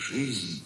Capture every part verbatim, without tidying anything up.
жизнь.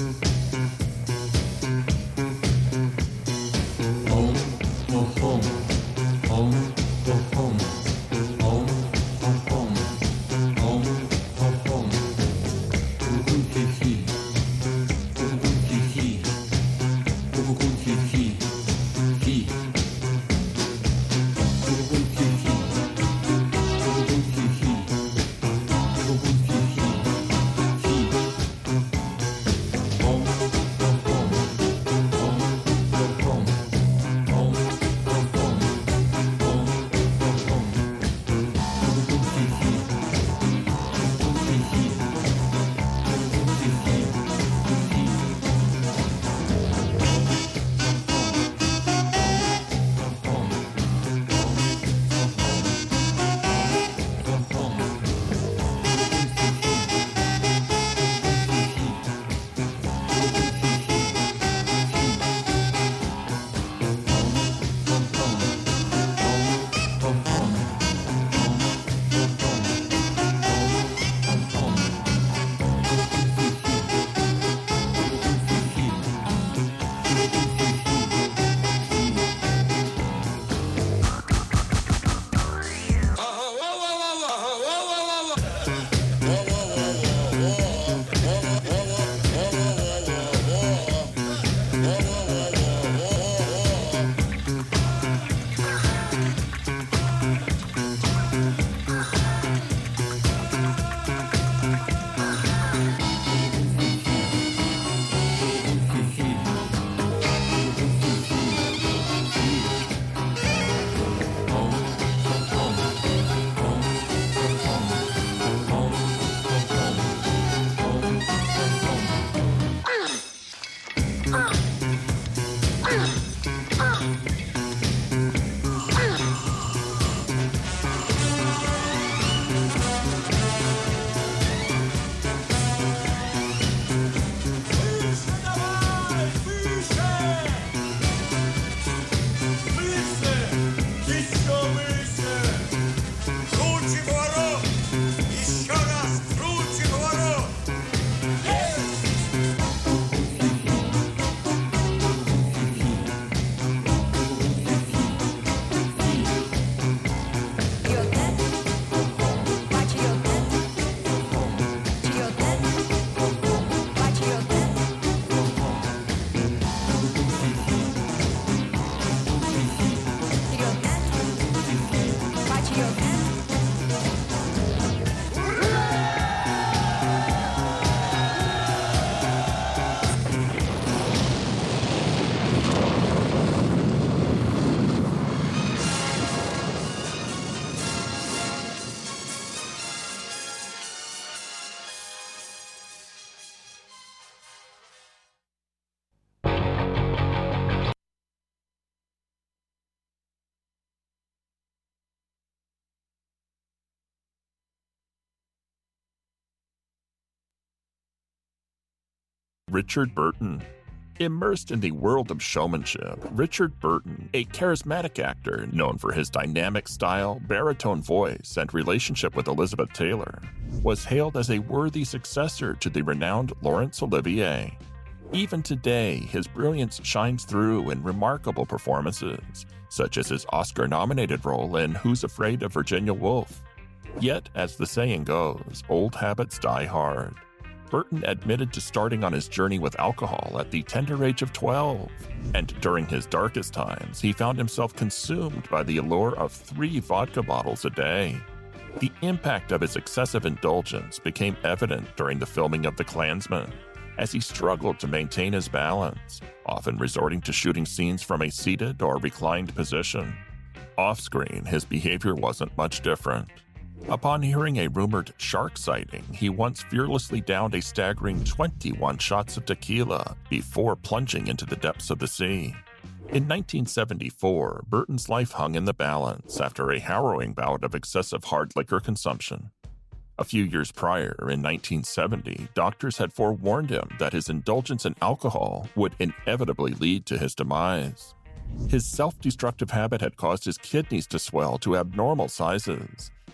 Richard Burton. Immersed in the world of showmanship, Richard Burton, a charismatic actor known for his dynamic style, baritone voice, and relationship with Elizabeth Taylor, was hailed as a worthy successor to the renowned Laurence Olivier. Even today, his brilliance shines through in remarkable performances, such as his Oscar-nominated role in Who's Afraid of Virginia Woolf. Yet, as the saying goes, old habits die hard. Burton admitted to starting on his journey with alcohol at the tender age of twelve, and during his darkest times, he found himself consumed by the allure of three vodka bottles a day. The impact of his excessive indulgence became evident during the filming of The Klansman, as he struggled to maintain his balance, often resorting to shooting scenes from a seated or reclined position. Off-screen, his behavior wasn't much different. Upon hearing a rumored shark sighting, he once fearlessly downed a staggering twenty-one shots of tequila before plunging into the depths of the sea. In nineteen seventy-four, Burton's life hung in the balance after a harrowing bout of excessive hard liquor consumption. A few years prior, in nineteen seventy, doctors had forewarned him that his indulgence in alcohol would inevitably lead to his demise. His self-destructive habit had caused his kidneys to swell to abnormal sizes,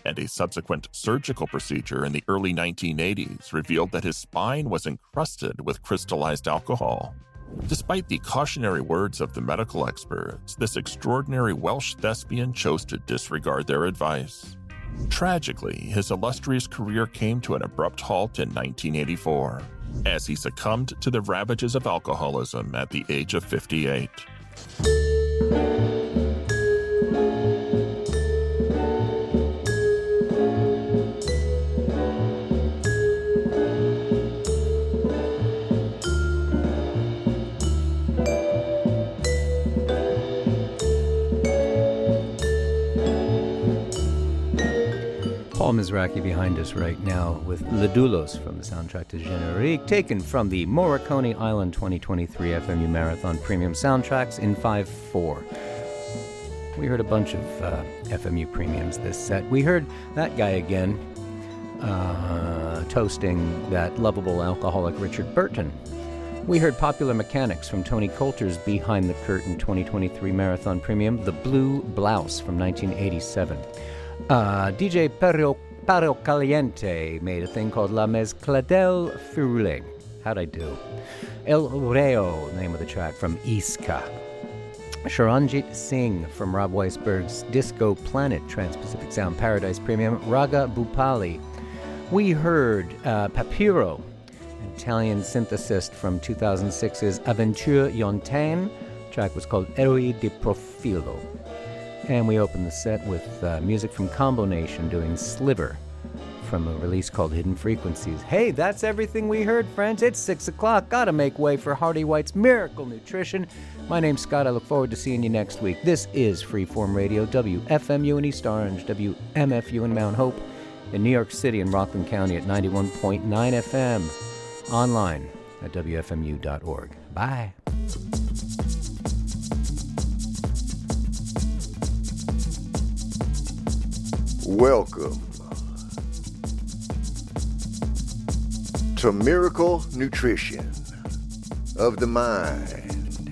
and a subsequent surgical procedure in the early nineteen eighties revealed that his spine was encrusted with crystallized alcohol. Despite the cautionary words of the medical experts, this extraordinary Welsh thespian chose to disregard their advice. Tragically, his illustrious career came to an abrupt halt in nineteen eighty-four, as he succumbed to the ravages of alcoholism at the age of fifty-eight. Paul Mizrachi behind us right now with Le Doulos from the soundtrack to Générique, taken from the Morricone Island twenty twenty-three F M U Marathon Premium Soundtracks in five four. We heard a bunch of uh, F M U Premiums this set. We heard that guy again uh, toasting that lovable alcoholic Richard Burton. We heard Popular Mechanics from Tony Coulter's Behind the Curtain twenty twenty-three Marathon Premium, The Blue Blouse from nineteen eighty-seven. Uh, D J Perro, Perro Caliente made a thing called La Mezcla del Firule. How'd I do? El Reo, name of the track, from Iska. Sharanjit Singh from Rob Weisberg's Disco Planet Trans-Pacific Sound Paradise Premium, Raga Bhupali. We heard uh, Papiro, an Italian synthesist from two thousand six's Aventure Yontain. The track was called Eroi di Profilo. And we opened the set with uh, music from Combo Nation doing Sliver from a release called Hidden Frequencies. Hey, that's everything we heard, friends. It's six o'clock. Gotta make way for Hardy White's Miracle Nutrition. My name's Scott. I look forward to seeing you next week. This is Freeform Radio, W F M U in East Orange, W M F U in Mount Hope, in New York City and Rockland County at ninety-one point nine F M. Online at W F M U dot org. Bye. Welcome to Miracle Nutrition of the Mind.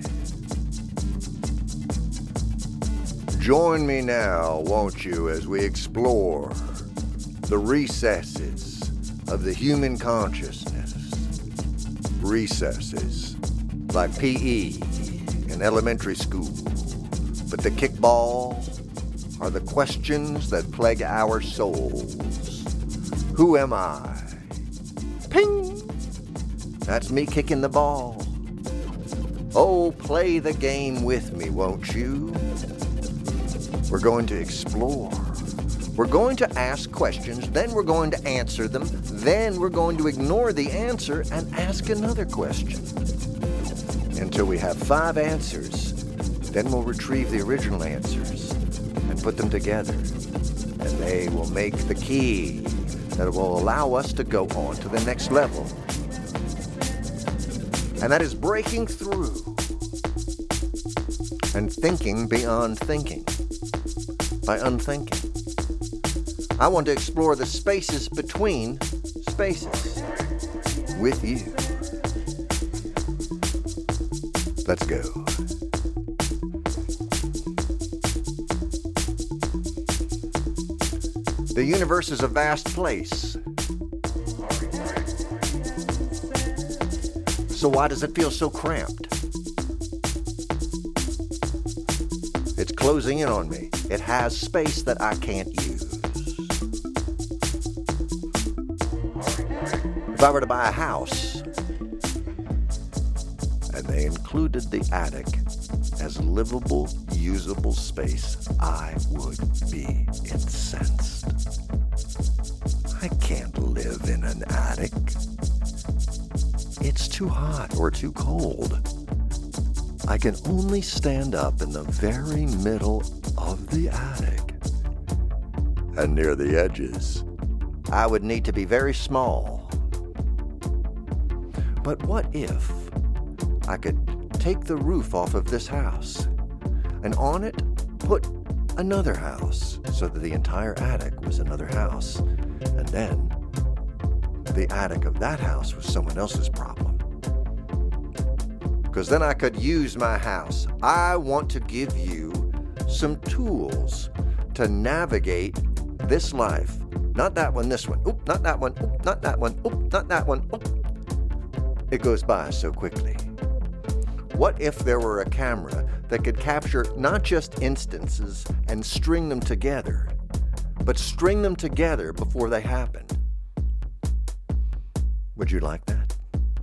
Join me now, won't you, as we explore the recesses of the human consciousness. Recesses like P E in elementary school, but the kickball are the questions that plague our souls. Who am I? Ping! That's me kicking the ball. Oh, play the game with me, won't you? We're going to explore. We're going to ask questions, then we're going to answer them, then we're going to ignore the answer and ask another question. Until we have five answers, then we'll retrieve the original answers and put them together, and they will make the key that will allow us to go on to the next level. And that is breaking through and thinking beyond thinking by unthinking. I want to explore the spaces between spaces with you. Let's go. The universe is a vast place. So why does it feel so cramped? It's closing in on me. It has space that I can't use. If I were to buy a house, and they included the attic as livable, usable space, I would be incensed. I can't live in an attic. It's too hot or too cold. I can only stand up in the very middle of the attic. And near the edges, I would need to be very small. But what if I could take the roof off of this house and on it put another house so that the entire attic was another house, and then the attic of that house was someone else's problem? Because then I could use my house. I want to give you some tools to navigate this life, not that one, this one, oop, not that one, oop, not that one, oop, not that one, oop, it goes by so quickly. What if there were a camera that could capture not just instances and string them together, but string them together before they happened? Would you like that?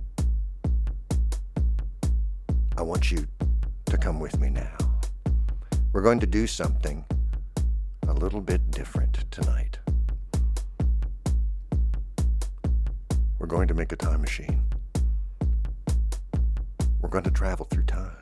I want you to come with me now. We're going to do something a little bit different tonight. We're going to make a time machine. We're going to travel through time.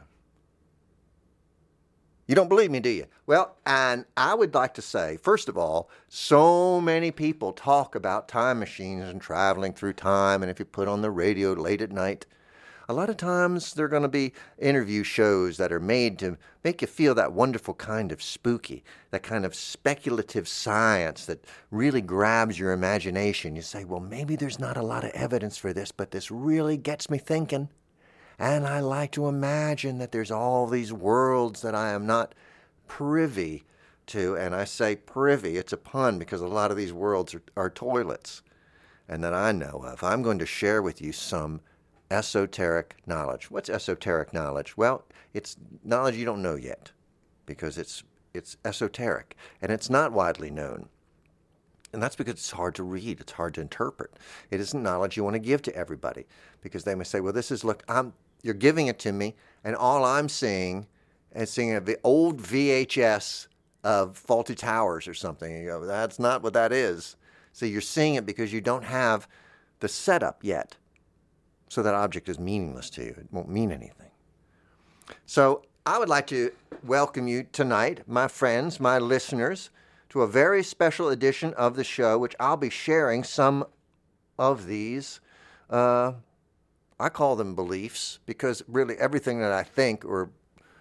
You don't believe me, do you? Well, and I would like to say, first of all, so many people talk about time machines and traveling through time, and if you put on the radio late at night, a lot of times there are going to be interview shows that are made to make you feel that wonderful kind of spooky, that kind of speculative science that really grabs your imagination. You say, well, maybe there's not a lot of evidence for this, but this really gets me thinking. And I like to imagine that there's all these worlds that I am not privy to. And I say privy, it's a pun because a lot of these worlds are, are toilets and that I know of. I'm going to share with you some esoteric knowledge. What's esoteric knowledge? Well, it's knowledge you don't know yet because it's it's esoteric and it's not widely known. And that's because it's hard to read. It's hard to interpret. It isn't knowledge you want to give to everybody because they may say, well, this is, look, I'm, you're giving it to me, and all I'm seeing is seeing the old V H S of Faulty Towers or something. And you go, that's not what that is. So you're seeing it because you don't have the setup yet. So that object is meaningless to you. It won't mean anything. So I would like to welcome you tonight, my friends, my listeners, to a very special edition of the show, which I'll be sharing some of these, uh, I call them beliefs, because really everything that I think or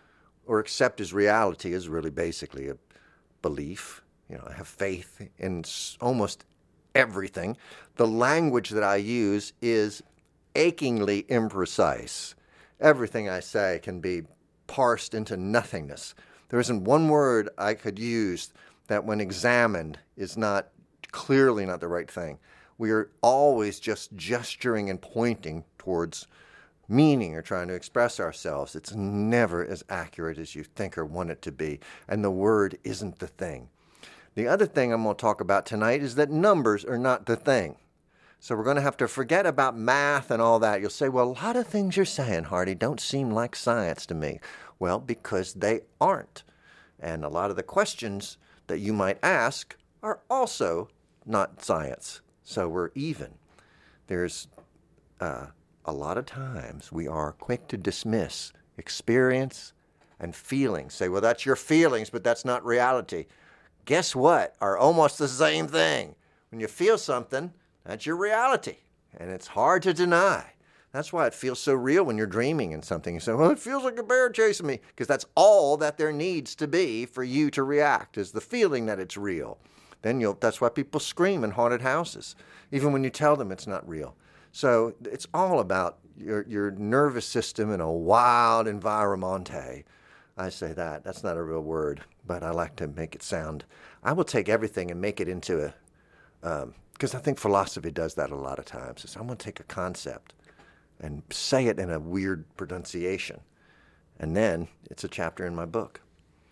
or accept as reality is really basically a belief. You know, I have faith in almost everything. The language that I use is achingly imprecise. Everything I say can be parsed into nothingness. There isn't one word I could use that when examined is not clearly not the right thing. We are always just gesturing and pointing towards meaning or trying to express ourselves. It's never as accurate as you think or want it to be, and the word isn't the thing. The other thing I'm going to talk about tonight is that numbers are not the thing. So we're going to have to forget about math and all that. You'll say, well, a lot of things you're saying, Hardy, don't seem like science to me. Well, because they aren't. And a lot of the questions that you might ask are also not science. So we're even. There's uh, a lot of times we are quick to dismiss experience and feelings. Say, well, that's your feelings, but that's not reality. Guess what? Are almost the same thing. When you feel something, that's your reality, and it's hard to deny. That's why it feels so real when you're dreaming in something. You say, well, it feels like a bear chasing me, because that's all that there needs to be for you to react, is the feeling that it's real. Then you'll, that's why people scream in haunted houses, even when you tell them it's not real. So it's all about your, your nervous system in a wild environmente. I say that. That's not a real word, but I like to make it sound. I will take everything and make it into a... Um, because I think philosophy does that a lot of times. Is I'm going to take a concept and say it in a weird pronunciation, and then it's a chapter in my book.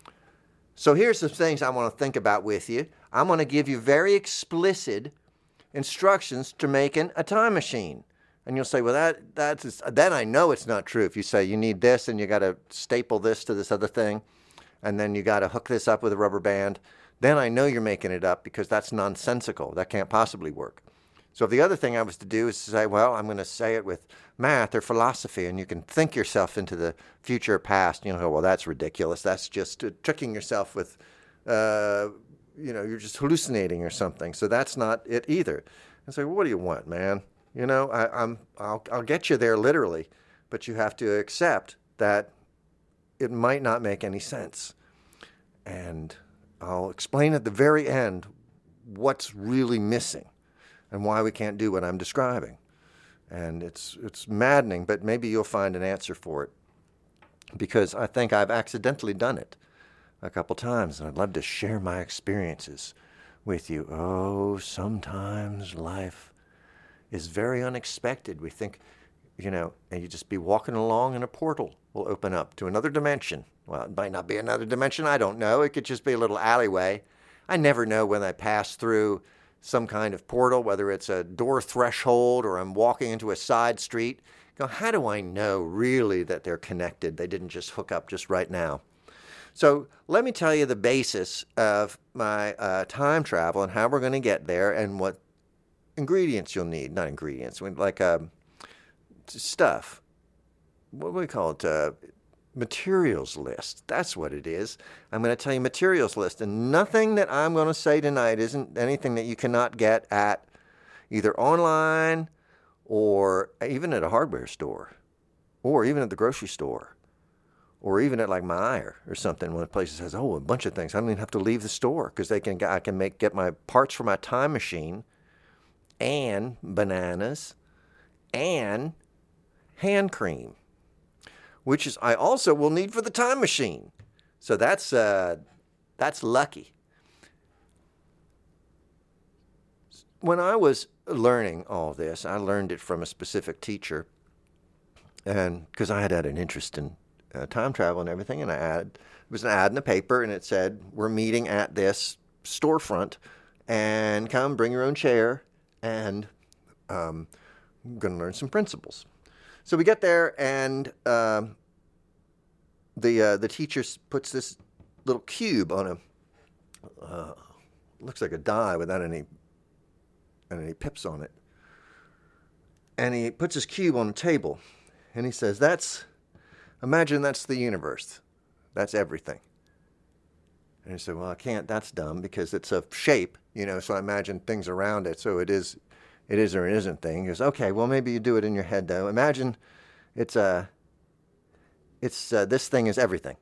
So here's some things I want to think about with you. I'm going to give you very explicit instructions to making a time machine. And you'll say, well, that that's then I know it's not true. If you say you need this and you got to staple this to this other thing, and then you got to hook this up with a rubber band, then I know you're making it up because that's nonsensical. That can't possibly work. So if the other thing I was to do is to say, well, I'm going to say it with math or philosophy, and you can think yourself into the future or past. You know, well, that's ridiculous. That's just uh, tricking yourself with, uh, you know, you're just hallucinating or something. So that's not it either. And say, well, what do you want, man? You know, I, I'm, I'll, I'll get you there literally, but you have to accept that it might not make any sense. And I'll explain at the very end what's really missing and why we can't do what I'm describing. And it's it's maddening, but maybe you'll find an answer for it, because I think I've accidentally done it a couple times, and I'd love to share my experiences with you. Oh, sometimes life is very unexpected. We think, you know, and you just be walking along and a portal will open up to another dimension. Well, it might not be another dimension. I don't know. It could just be a little alleyway. I never know when I pass through some kind of portal, whether it's a door threshold or I'm walking into a side street. You know, how do I know really that they're connected? They didn't just hook up just right now. So let me tell you the basis of my uh, time travel and how we're going to get there and what ingredients you'll need. Not ingredients, like um, stuff. What do we call it? Uh, materials list. That's what it is. I'm going to tell you materials list. And nothing that I'm going to say tonight isn't anything that you cannot get at either online or even at a hardware store or even at the grocery store. Or even at like Meijer or something, one of the places says, oh, a bunch of things. I don't even have to leave the store because they can. I can make get my parts for my time machine, and bananas, and hand cream, which is I also will need for the time machine. So that's uh, that's lucky. When I was learning all this, I learned it from a specific teacher, and because I had had an interest in Uh, time travel and everything, and I had, it was an ad in the paper, and it said, we're meeting at this storefront, and come bring your own chair, and um, I'm going to learn some principles. So we get there, and um, the uh, the teacher puts this little cube on a, uh, looks like a die without any, any pips on it, and he puts his cube on the table, and he says, that's Imagine that's the universe. That's everything. And you say, well, I can't. That's dumb because it's a shape, you know, so I imagine things around it. So it is it is or it isn't thing. He goes, okay, well, maybe you do it in your head, though. Imagine it's a, it's uh, this thing is everything.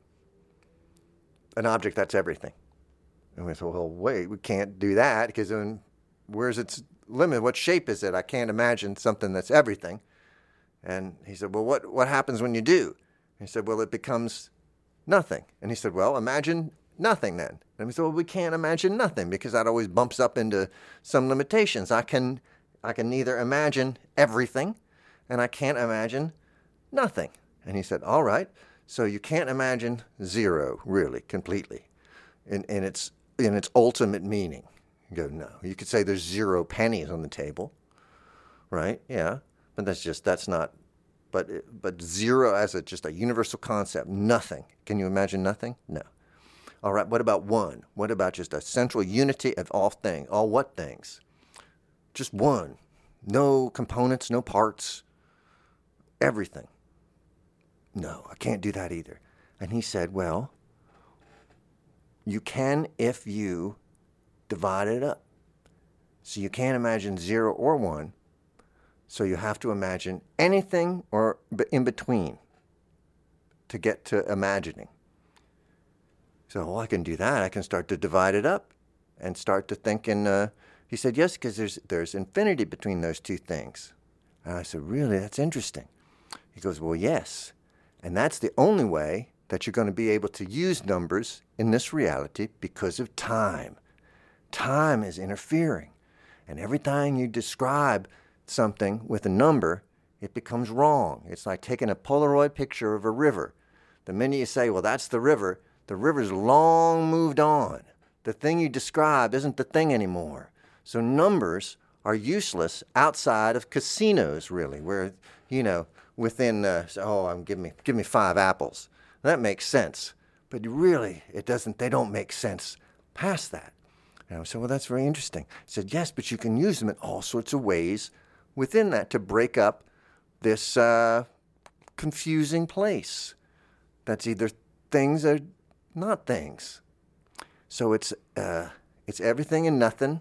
An object that's everything. And we said, well, wait, we can't do that because then where's its limit? What shape is it? I can't imagine something that's everything. And he said, well, what, what happens when you do? He said, well, it becomes nothing. And he said, well, imagine nothing then. And we said, well, we can't imagine nothing because that always bumps up into some limitations. I can I can neither imagine everything and I can't imagine nothing. And he said, all right, so you can't imagine zero, really, completely, in, in its in its ultimate meaning. You go, no. You could say there's zero pennies on the table, right? Yeah, but that's just, that's not, But but zero as a just a universal concept, nothing. Can you imagine nothing? No. All right, what about one? What about just a central unity of all things? All what things? Just one. No components, no parts, everything. No, I can't do that either. And he said, well, you can if you divide it up. So you can't imagine zero or one. So you have to imagine anything or in between to get to imagining. So, well, I can do that. I can start to divide it up and start to think in, uh, he said, yes, because there's, there's infinity between those two things. And I said, really? That's interesting. He goes, well, yes. And that's the only way that you're going to be able to use numbers in this reality because of time. Time is interfering. And every time you describe something with a number, it becomes wrong. It's like taking a Polaroid picture of a river. The minute you say, well, that's the river, the river's long moved on. The thing you described isn't the thing anymore. So numbers are useless outside of casinos, really, where, you know, within, uh, oh, I'm give me, give me five apples. That makes sense. But really, it doesn't, they don't make sense past that. And I said, well, that's very interesting. I said, yes, but you can use them in all sorts of ways within that to break up this uh, confusing place. That's either things or not things. So it's uh, it's everything and nothing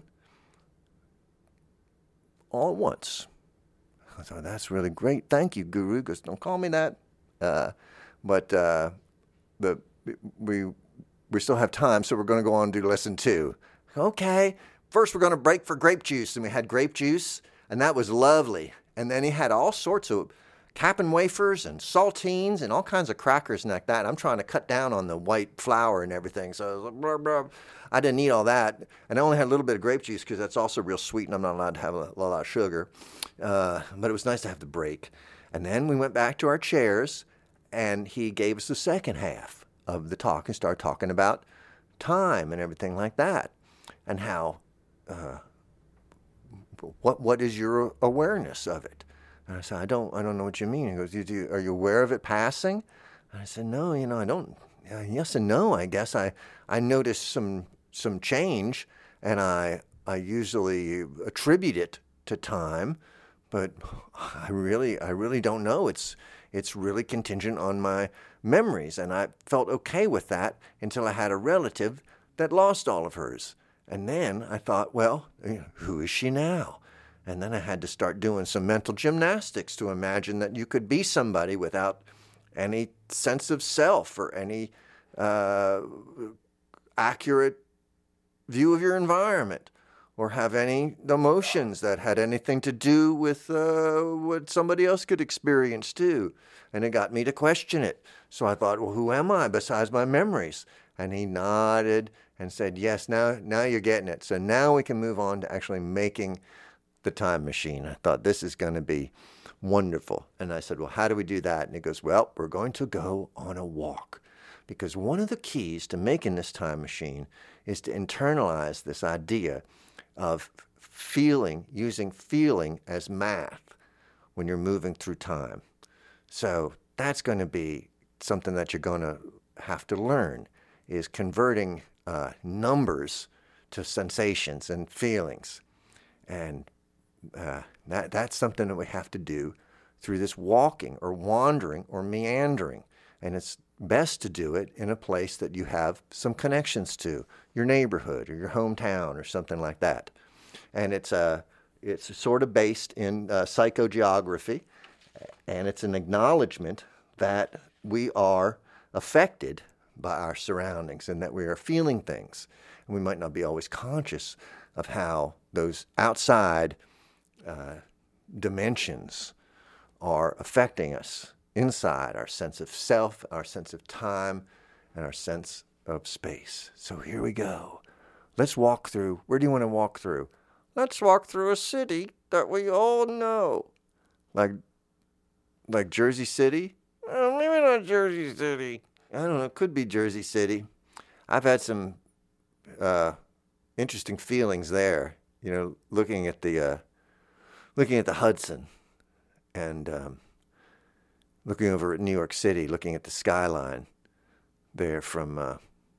all at once. I thought, that's really great. Thank you, Guru. He goes, don't call me that. Uh, but uh, the we we still have time, so we're going to go on and do lesson two. Okay, first we're going to break for grape juice. And we had grape juice, and that was lovely. And then he had all sorts of Cap'n Wafers and saltines and all kinds of crackers and like that. I'm trying to cut down on the white flour and everything. So I, was like, blah, blah. I didn't eat all that. And I only had a little bit of grape juice because that's also real sweet and I'm not allowed to have a, a lot of sugar. Uh, but it was nice to have the break. And then we went back to our chairs and he gave us the second half of the talk and started talking about time and everything like that. And how, uh, what what is your awareness of it? And I said, I don't I don't know what you mean. He goes, you, do, are you aware of it passing? And I said, no, you know, I don't. Uh, yes and no, I guess. I, I noticed some some change, and I I usually attribute it to time, but I really I really don't know. It's it's really contingent on my memories, and I felt okay with that until I had a relative that lost all of hers. And then I thought, well, who is she now? And then I had to start doing some mental gymnastics to imagine that you could be somebody without any sense of self or any uh, accurate view of your environment or have any emotions that had anything to do with uh, what somebody else could experience too. And it got me to question it. So I thought, well, who am I besides my memories? And he nodded and said, yes, now now you're getting it. So now we can move on to actually making the time machine. I thought this is going to be wonderful. And I said, well, how do we do that? And he goes, well, we're going to go on a walk. Because one of the keys to making this time machine is to internalize this idea of feeling, using feeling as math when you're moving through time. So that's going to be something that you're going to have to learn, is converting uh, numbers to sensations and feelings. And uh, that that's something that we have to do through this walking or wandering or meandering. And it's best to do it in a place that you have some connections to, your neighborhood or your hometown or something like that. And it's uh, it's sort of based in uh, psychogeography, and it's an acknowledgement that we are affected by our surroundings and that we are feeling things. And we might not be always conscious of how those outside uh, dimensions are affecting us inside, our sense of self, our sense of time, and our sense of space. So here we go. Let's walk through. Where do you want to walk through? Let's walk through a city that we all know. Like, like Jersey City? Oh, maybe not Jersey City. I don't know. It could be Jersey City. I've had some uh, interesting feelings there. You know, looking at the uh, looking at the Hudson, and um, looking over at New York City, looking at the skyline there from uh,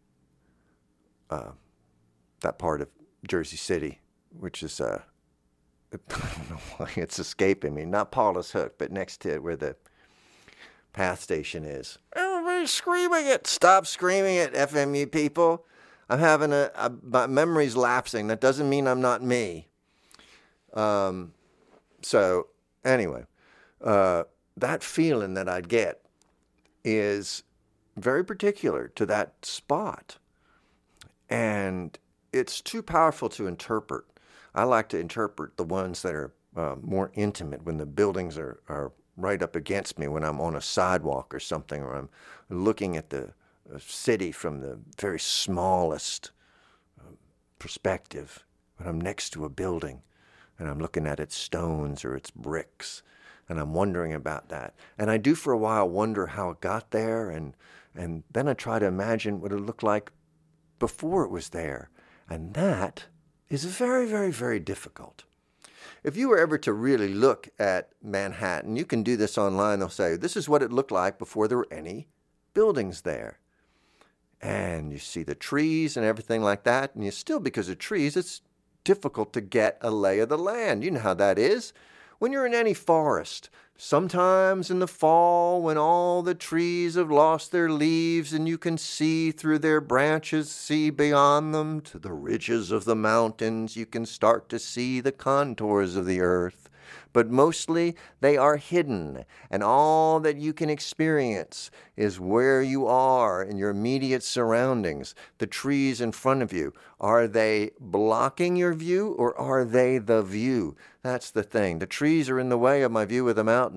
uh, that part of Jersey City, which is uh, I don't know why it's escaping me. Not Paulus Hook, but next to it where the Path Station is. Everybody's screaming it. Stop screaming it, F M U people. I'm having a, a my memory's lapsing. That doesn't mean I'm not me. Um, so anyway, uh, that feeling that I'd get is very particular to that spot, and it's too powerful to interpret. I like to interpret the ones that are uh, more intimate, when the buildings are, are right up against me, when I'm on a sidewalk or something, or I'm looking at the city from the very smallest uh, perspective, when I'm next to a building and I'm looking at its stones or its bricks, and I'm wondering about that. And I do for a while wonder how it got there, and, and then I try to imagine what it looked like before it was there. And that is very, very, very difficult. If you were ever to really look at Manhattan, you can do this online. They'll say, this is what it looked like before there were any buildings there. And you see the trees and everything like that. And you still, because of trees, it's difficult to get a lay of the land. You know how that is. When you're in any forest, sometimes in the fall, when all the trees have lost their leaves and you can see through their branches, see beyond them to the ridges of the mountains, you can start to see the contours of the earth. But mostly they are hidden, and all that you can experience is where you are in your immediate surroundings. The trees in front of you, are they blocking your view or are they the view? That's the thing. The trees are in the way of my view of the mountain.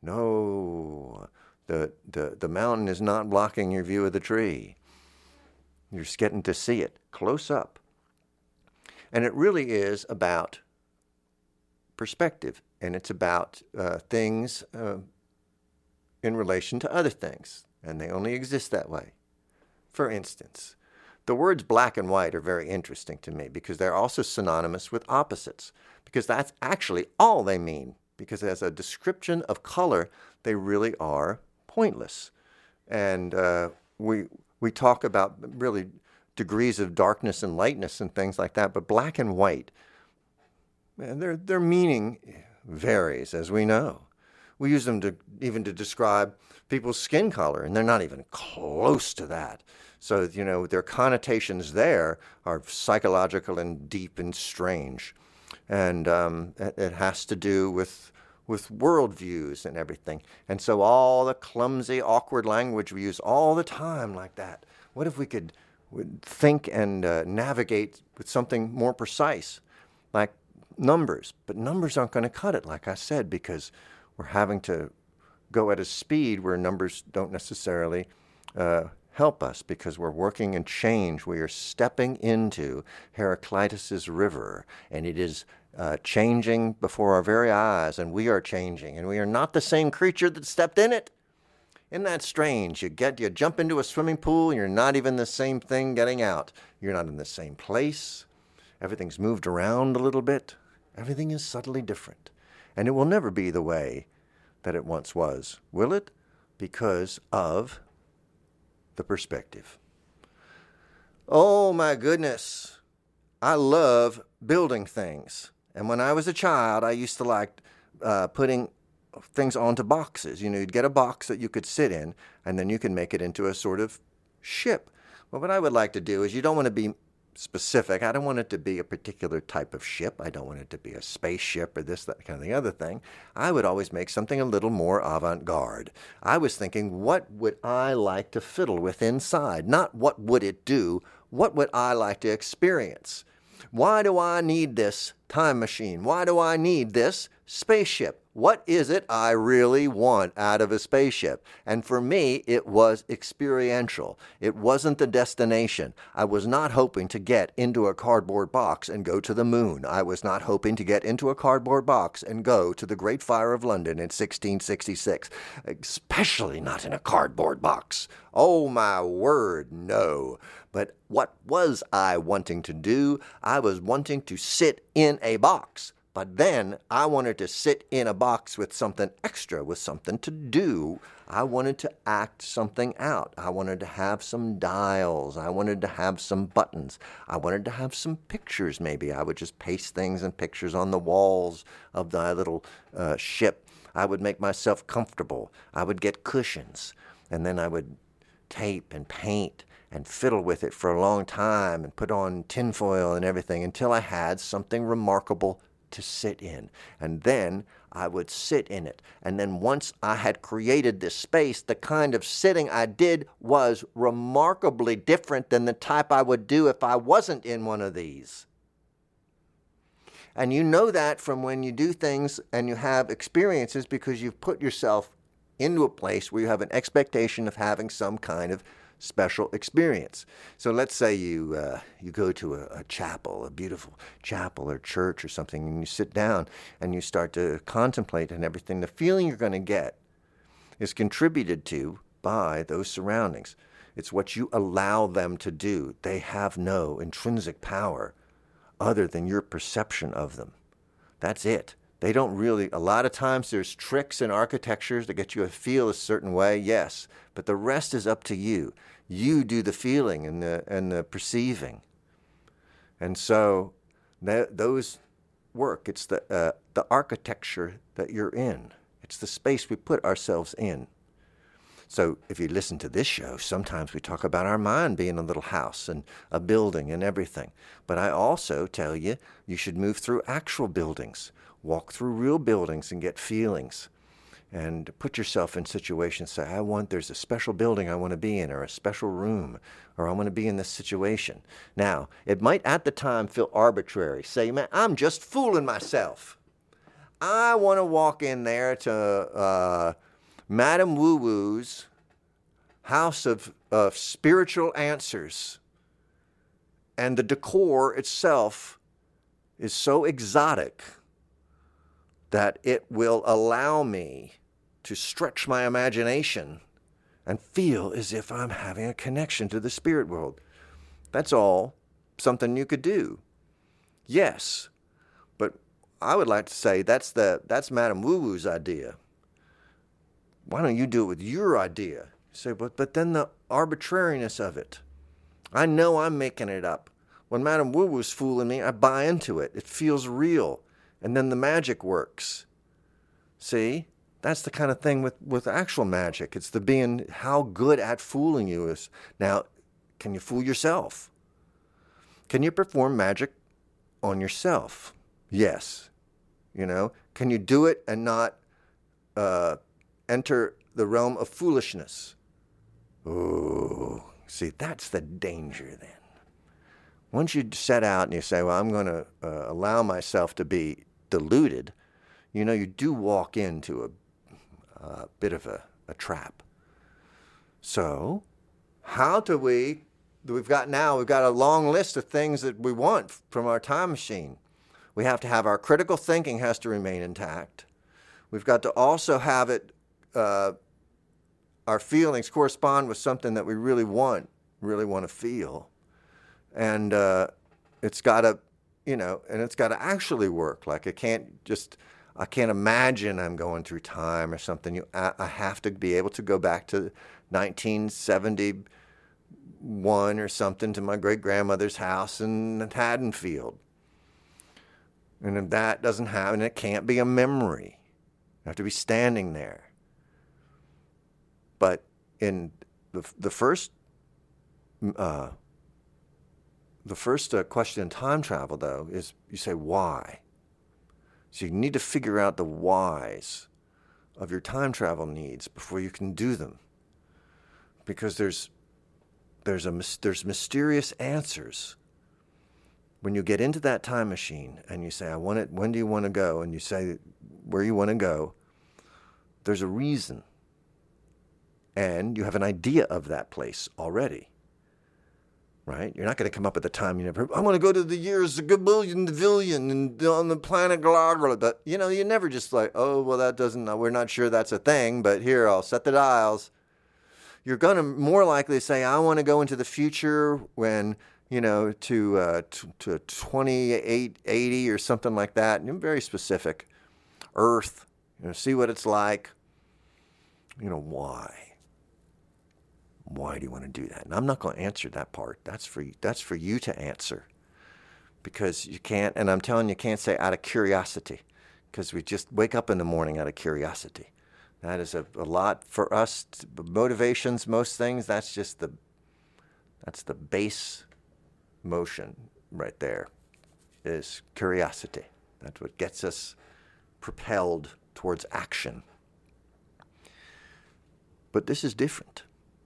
No, the, the, the mountain is not blocking your view of the tree. You're just getting to see it close up. And it really is about perspective, and it's about uh, things uh, in relation to other things, and they only exist that way. For instance, the words black and white are very interesting to me because they're also synonymous with opposites, because that's actually all they mean, because as a description of color, they really are pointless. And uh, we we talk about really degrees of darkness and lightness and things like that, but black and white, their their meaning varies, as we know. We use them to even to describe people's skin color, and they're not even close to that. So, you know, their connotations there are psychological and deep and strange. And um, it, it has to do with with worldviews and everything. And so all the clumsy, awkward language we use all the time like that. What if we could would think and uh, navigate with something more precise, like numbers? But numbers aren't going to cut it, like I said, because we're having to go at a speed where numbers don't necessarily uh, help us, because we're working in change. We are stepping into Heraclitus's river, and it is uh, changing before our very eyes, and we are changing, and we are not the same creature that stepped in it. Isn't that strange? You get you jump into a swimming pool and you're not even the same thing getting out. You're not in the same place. Everything's moved around a little bit. Everything is subtly different. And it will never be the way that it once was, will it? Because of the perspective. Oh my goodness. I love building things. And when I was a child, I used to like uh, putting things onto boxes. You know, you'd get a box that you could sit in, and then you can make it into a sort of ship. Well, what I would like to do is, you don't want to be specific. I don't want it to be a particular type of ship. I don't want it to be a spaceship or this, that kind of the other thing. I would always make something a little more avant-garde. I was thinking, what would I like to fiddle with inside? Not what would it do, what would I like to experience? Why do I need this time machine? Why do I need this spaceship? What is it I really want out of a spaceship? And for me, it was experiential. It wasn't the destination. I was not hoping to get into a cardboard box and go to the moon. I was not hoping to get into a cardboard box and go to the Great Fire of London in sixteen sixty-six, especially not in a cardboard box. Oh my word, no. But what was I wanting to do? I was wanting to sit in a box. But then I wanted to sit in a box with something extra, with something to do. I wanted to act something out. I wanted to have some dials. I wanted to have some buttons. I wanted to have some pictures maybe. I would just paste things and pictures on the walls of the little uh, ship. I would make myself comfortable. I would get cushions. And then I would tape and paint and fiddle with it for a long time and put on tinfoil and everything until I had something remarkable to sit in. And then I would sit in it. And then once I had created this space, the kind of sitting I did was remarkably different than the type I would do if I wasn't in one of these. And you know that from when you do things and you have experiences, because you've put yourself into a place where you have an expectation of having some kind of special experience. So let's say you uh, you go to a, a chapel, a beautiful chapel or church or something, and you sit down and you start to contemplate and everything. The feeling you're going to get is contributed to by those surroundings. It's what you allow them to do. They have no intrinsic power other than your perception of them. That's it. They don't really, a lot of times there's tricks in architectures that get you to feel a certain way, yes, but the rest is up to you. You do the feeling and the and the perceiving. And so that, those work. It's the uh, the architecture that you're in. It's the space we put ourselves in. So if you listen to this show, sometimes we talk about our mind being a little house and a building and everything. But I also tell you, you should move through actual buildings, walk through real buildings and get feelings. And put yourself in situations, say, I want, there's a special building I want to be in, or a special room, or I want to be in this situation. Now, it might at the time feel arbitrary. Say, man, I'm just fooling myself. I want to walk in there to uh, Madame Woo Woo's house of, of spiritual answers, and the decor itself is so exotic that it will allow me to stretch my imagination and feel as if I'm having a connection to the spirit world. That's all something you could do. Yes, but I would like to say that's the that's Madame Woo Woo's idea. Why don't you do it with your idea? You say, but but then the arbitrariness of it. I know I'm making it up. When Madame Woo Woo's fooling me, I buy into it. It feels real. And then the magic works. See? That's the kind of thing with, with actual magic. It's the being how good at fooling you is. Now, can you fool yourself? Can you perform magic on yourself? Yes. You know, can you do it and not uh, enter the realm of foolishness? Oh, see, that's the danger then. Once you set out and you say, well, I'm going to uh, allow myself to be deluded, you know, you do walk into a a bit of a, a trap. So, how do we, we've got now, we've got a long list of things that we want from our time machine. We have to have our critical thinking has to remain intact. We've got to also have it, uh, our feelings correspond with something that we really want, really want to feel. And uh, it's got to, you know, and it's got to actually work. Like it can't just, I can't imagine I'm going through time or something. You, I, I have to be able to go back to nineteen seventy-one or something to my great-grandmother's house in Haddonfield. And if that doesn't happen, it can't be a memory. You have to be standing there. But in the, the first uh, the first uh, question in time travel, though, is you say, why? So you need to figure out the whys of your time travel needs before you can do them. Because there's there's a there's mysterious answers. When you get into that time machine and you say, I want it, when do you want to go? And you say where you want to go, there's a reason. And you have an idea of that place already. Right? You're not going to come up at the time you never heard. I want to go to the years, the gabillion, the villion, and on the planet Glagla. But, you know, you never just like, oh, well, that doesn't, we're not sure that's a thing, but here, I'll set the dials. You're going to more likely say, I want to go into the future when, you know, to, uh, to, to twenty-eight eighty or something like that. And you're very specific. Earth, you know, see what it's like. You know, why? Why do you want to do that? And I'm not going to answer that part. That's for you. That's for you to answer. Because you can't, and I'm telling you, you can't say out of curiosity. Because we just wake up in the morning out of curiosity. That is a, a lot for us. Motivations, most things, that's just the, that's the base motion right there, is curiosity. That's what gets us propelled towards action. But this is different.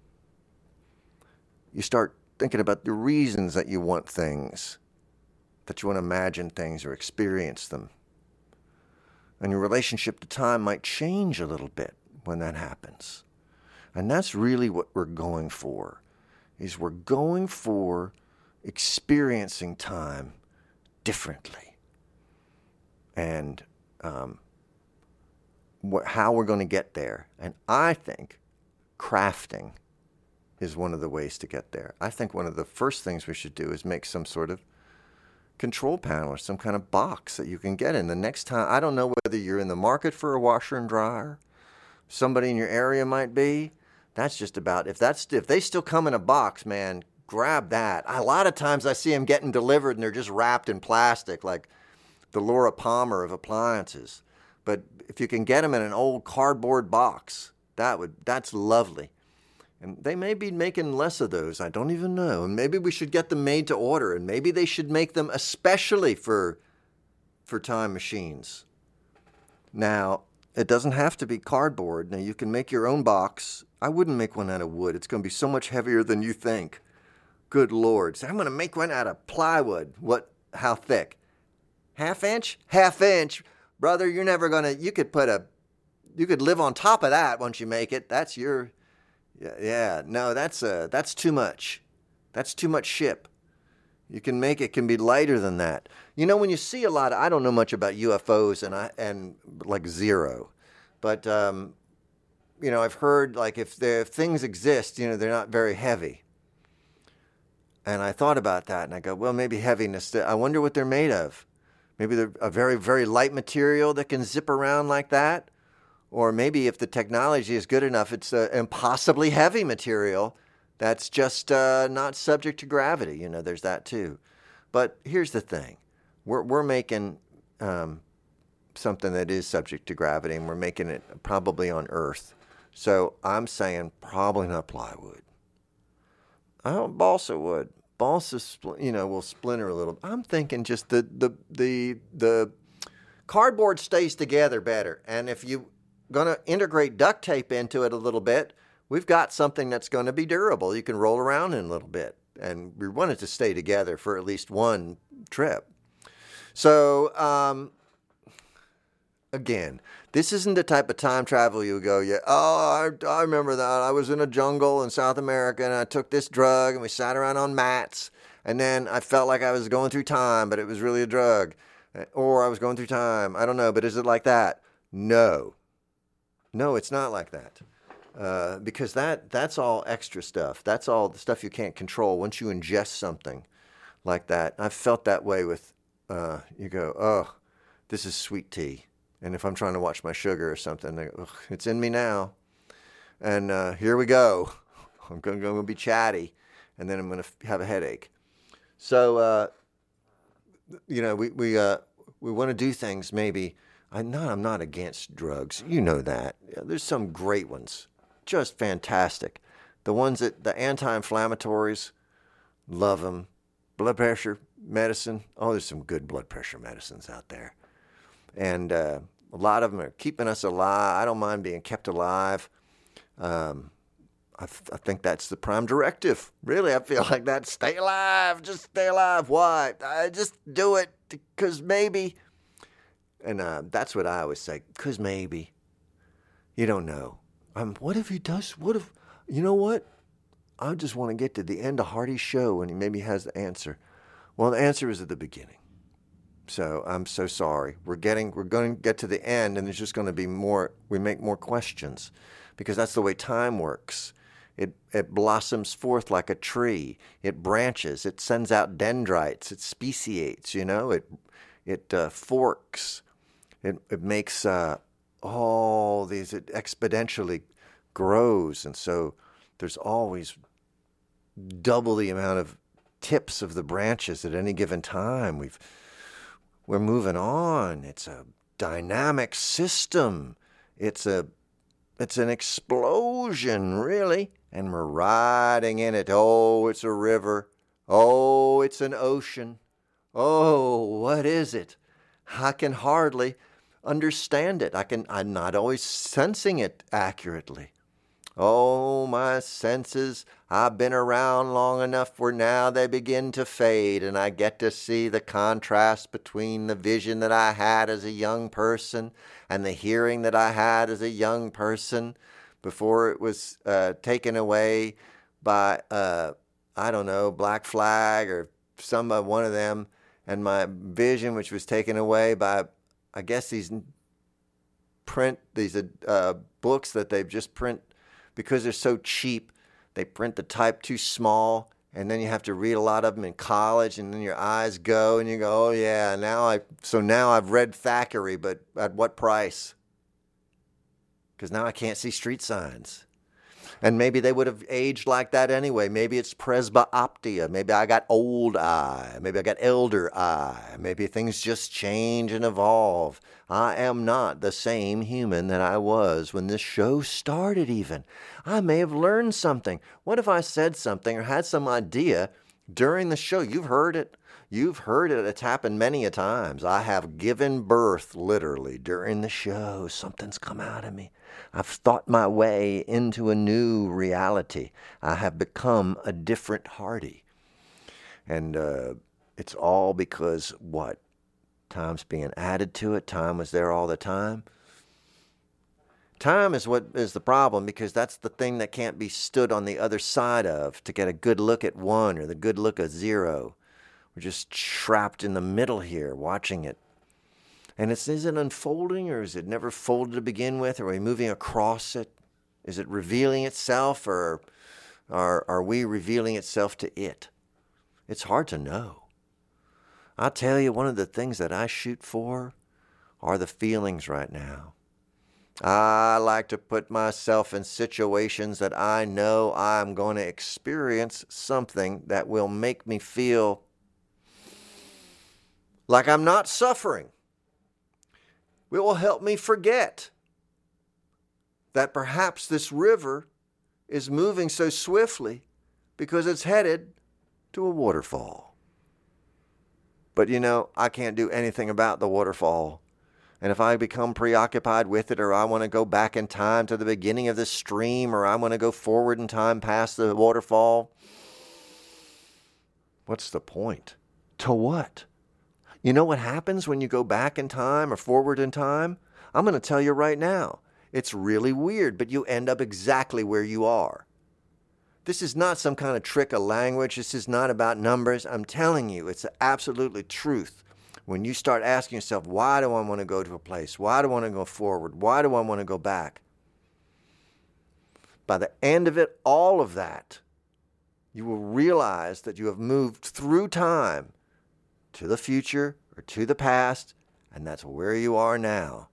You start thinking about the reasons that you want things, that you want to imagine things or experience them. And your relationship to time might change a little bit when that happens. And that's really what we're going for, is we're going for experiencing time differently. And um, what, how we're going to get there. And I think crafting is one of the ways to get there. I think one of the first things we should do is make some sort of control panel or some kind of box that you can get in. The next time, I don't know whether you're in the market for a washer and dryer, somebody in your area might be. That's just about, if that's if they still come in a box, man, grab that. A lot of times I see them getting delivered and they're just wrapped in plastic, like the Laura Palmer of appliances. But if you can get them in an old cardboard box, that would that's lovely. And they may be making less of those. I don't even know. And maybe we should get them made to order. And maybe they should make them especially for, for time machines. Now, it doesn't have to be cardboard. Now, you can make your own box. I wouldn't make one out of wood. It's going to be so much heavier than you think. Good Lord. So I'm going to make one out of plywood. What? How thick? Half inch? Half inch. brother, you're never going to, you could put a, you could live on top of that once you make it. That's your, yeah, yeah. no, that's uh, that's too much. That's too much ship. You can make it can be lighter than that. You know, when you see a lot of, I don't know much about U F Os and I and like zero, but um, you know, I've heard like if there if things exist, you know, they're not very heavy. And I thought about that and I go, well, maybe heaviness. I wonder what they're made of. Maybe they're a very very light material that can zip around like that, or maybe if the technology is good enough, it's an impossibly heavy material. That's just uh, not subject to gravity. You know, there's that too. But here's the thing. We're we're making um, something that is subject to gravity, and we're making it probably on Earth. So I'm saying probably not plywood. I don't balsa wood. Balsa, you know, will splinter a little. I'm thinking just the the the the cardboard stays together better. And if you're going to integrate duct tape into it a little bit, we've got something that's going to be durable. You can roll around in a little bit. And we want it to stay together for at least one trip. So, um, again, this isn't the type of time travel you go, yeah, oh, I, I remember that. I was in a jungle in South America and I took this drug and we sat around on mats. And then I felt like I was going through time, but it was really a drug. Or I was going through time. I don't know, but is it like that? No. No, it's not like that. Uh, because that that's all extra stuff. That's all the stuff you can't control once you ingest something like that. I've felt that way with, uh, you go, oh, this is sweet tea. And if I'm trying to watch my sugar or something, they go, it's in me now. And uh, here we go. I'm going to be chatty, and then I'm going to have a headache. So, uh, you know, we we uh, we want to do things maybe. I'm not, I'm not against drugs. You know that. There's some great ones. Just fantastic. The ones that, the anti-inflammatories, love them. Blood pressure medicine. Oh, there's some good blood pressure medicines out there. And uh, a lot of them are keeping us alive. I don't mind being kept alive. Um, I, th- I think that's the prime directive. Really, I feel like that. Stay alive. Just stay alive. Why? I just do it because maybe. And uh, that's what I always say. Because maybe. You don't know. Um, what if he does? What if, you know what? I just want to get to the end of Hardy's show and he maybe has the answer. Well, the answer is at the beginning. So I'm so sorry. We're getting, we're going to get to the end and there's just going to be more, we make more questions because that's the way time works. It, it blossoms forth like a tree. It branches. It sends out dendrites. It speciates, you know, it, it uh, forks. It, it makes, uh, all these, it exponentially grows. And so there's always double the amount of tips of the branches at any given time. We've, we're moving on. It's a dynamic system. It's a, it's an explosion, really. And we're riding in it. Oh, it's a river. Oh, it's an ocean. Oh, what is it? I can hardly understand it. I can, I'm not always sensing it accurately. Oh, my senses, I've been around long enough where now they begin to fade and I get to see the contrast between the vision that I had as a young person and the hearing that I had as a young person before it was uh, taken away by, uh, I don't know, Black Flag or some uh, one of them, and my vision which was taken away by, I guess, these print, these uh, books that they've just print, because they're so cheap, they print the type too small, and then you have to read a lot of them in college, and then your eyes go, and you go, oh yeah, now I, so now I've read Thackeray, but at what price? Because now I can't see street signs. And maybe they would have aged like that anyway. Maybe it's presbyoptia. Maybe I got old eye. Maybe I got elder eye. Maybe things just change and evolve. I am not the same human that I was when this show started even. I may have learned something. What if I said something or had some idea during the show? You've heard it. You've heard it. It's happened many a times. I have given birth literally during the show. Something's come out of me. I've thought my way into a new reality. I have become a different Hardy. And uh, it's all because what? time's being added to it. Time was there all the time. Time is what is the problem, because that's the thing that can't be stood on the other side of to get a good look at one or the good look at zero. We're just trapped in the middle here watching it. And it's, is it unfolding, or is it never folded to begin with? Are we moving across it? Is it revealing itself, or are, are we revealing itself to it? It's hard to know. I'll tell you, one of the things that I shoot for are the feelings right now. I like to put myself in situations that I know I'm going to experience something that will make me feel like I'm not suffering. It will help me forget that perhaps this river is moving so swiftly because it's headed to a waterfall. But you know, I can't do anything about the waterfall. And if I become preoccupied with it, or I want to go back in time to the beginning of the stream, or I want to go forward in time past the waterfall, what's the point? To what? You know what happens when you go back in time or forward in time? I'm going to tell you right now. It's really weird, but you end up exactly where you are. This is not some kind of trick of language. This is not about numbers. I'm telling you, it's absolutely truth. When you start asking yourself, why do I want to go to a place? Why do I want to go forward? Why do I want to go back? By the end of it, all of that, you will realize that you have moved through time to the future or to the past, and that's where you are now.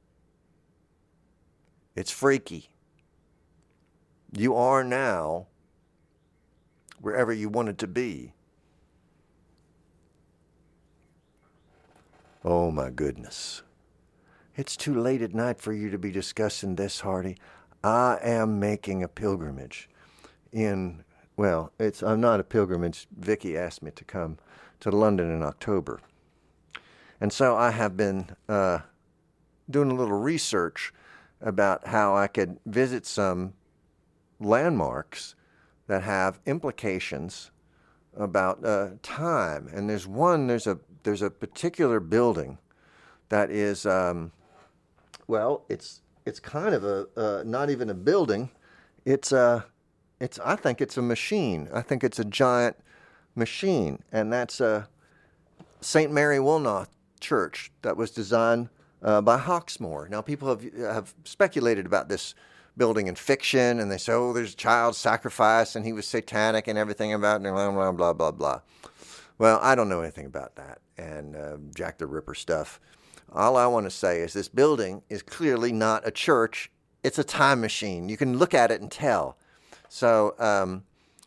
It's freaky. You are now wherever you wanted to be. Oh my goodness. It's too late at night for you to be discussing this, Hardy. I am making a pilgrimage in, well, it's I'm not a pilgrimage. Vicky asked me to come to London in October. And so I have been uh, doing a little research about how I could visit some landmarks that have implications about uh, time. And there's one, there's a there's a particular building that is, um, well, it's it's kind of a uh, not even a building. It's a, it's I think it's a machine. I think it's a giant machine, and that's uh, Saint Mary Woolnoth Church that was designed uh, by Hawksmoor. Now, people have have speculated about this building in fiction, and they say, oh, there's child sacrifice, and he was satanic and everything about it, and blah, blah, blah, blah, blah. Well, I don't know anything about that, and uh, Jack the Ripper stuff. All I want to say is this building is clearly not a church. It's a time machine. You can look at it and tell. So um,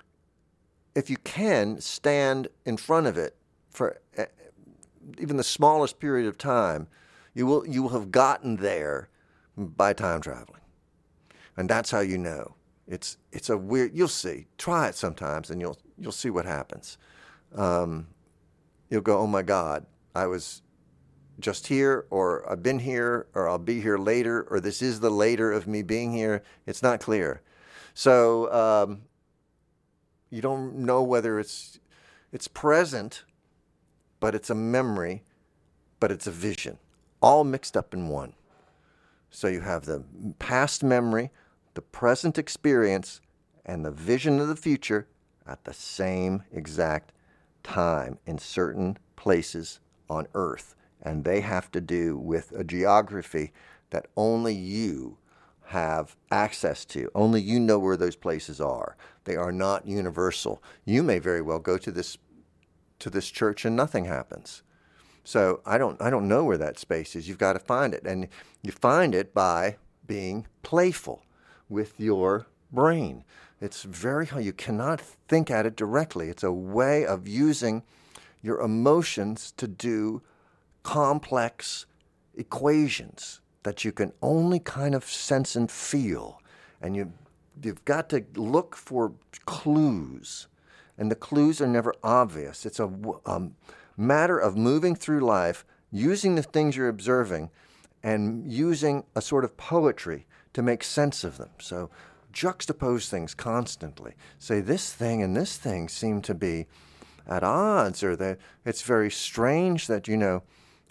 if you can stand in front of it for uh, even the smallest period of time, you will you will have gotten there by time traveling. And that's how you know. It's it's a weird. You'll see. Try it sometimes, and you'll you'll see what happens. Um, you'll go, oh my God, I was just here, or I've been here, or I'll be here later, or this is the later of me being here. It's not clear. So um, you don't know whether it's it's present, but it's a memory, but it's a vision, all mixed up in one. So you have the past memory, the present experience, and the vision of the future at the same exact time in certain places on Earth. And they have to do with a geography that only you have access to. Only you know where those places are. They are not universal. You may very well go to this to this church and nothing happens. So I don't I don't know where that space is. You've got to find it. And you find it by being playful with your brain. It's very hard. You cannot think at it directly. It's a way of using your emotions to do complex equations that you can only kind of sense and feel. And you, you've got to look for clues. And the clues are never obvious. It's a um, matter of moving through life, using the things you're observing, and using a sort of poetry to make sense of them. So juxtapose things constantly. Say this thing and this thing seem to be at odds, or that it's very strange that, you know,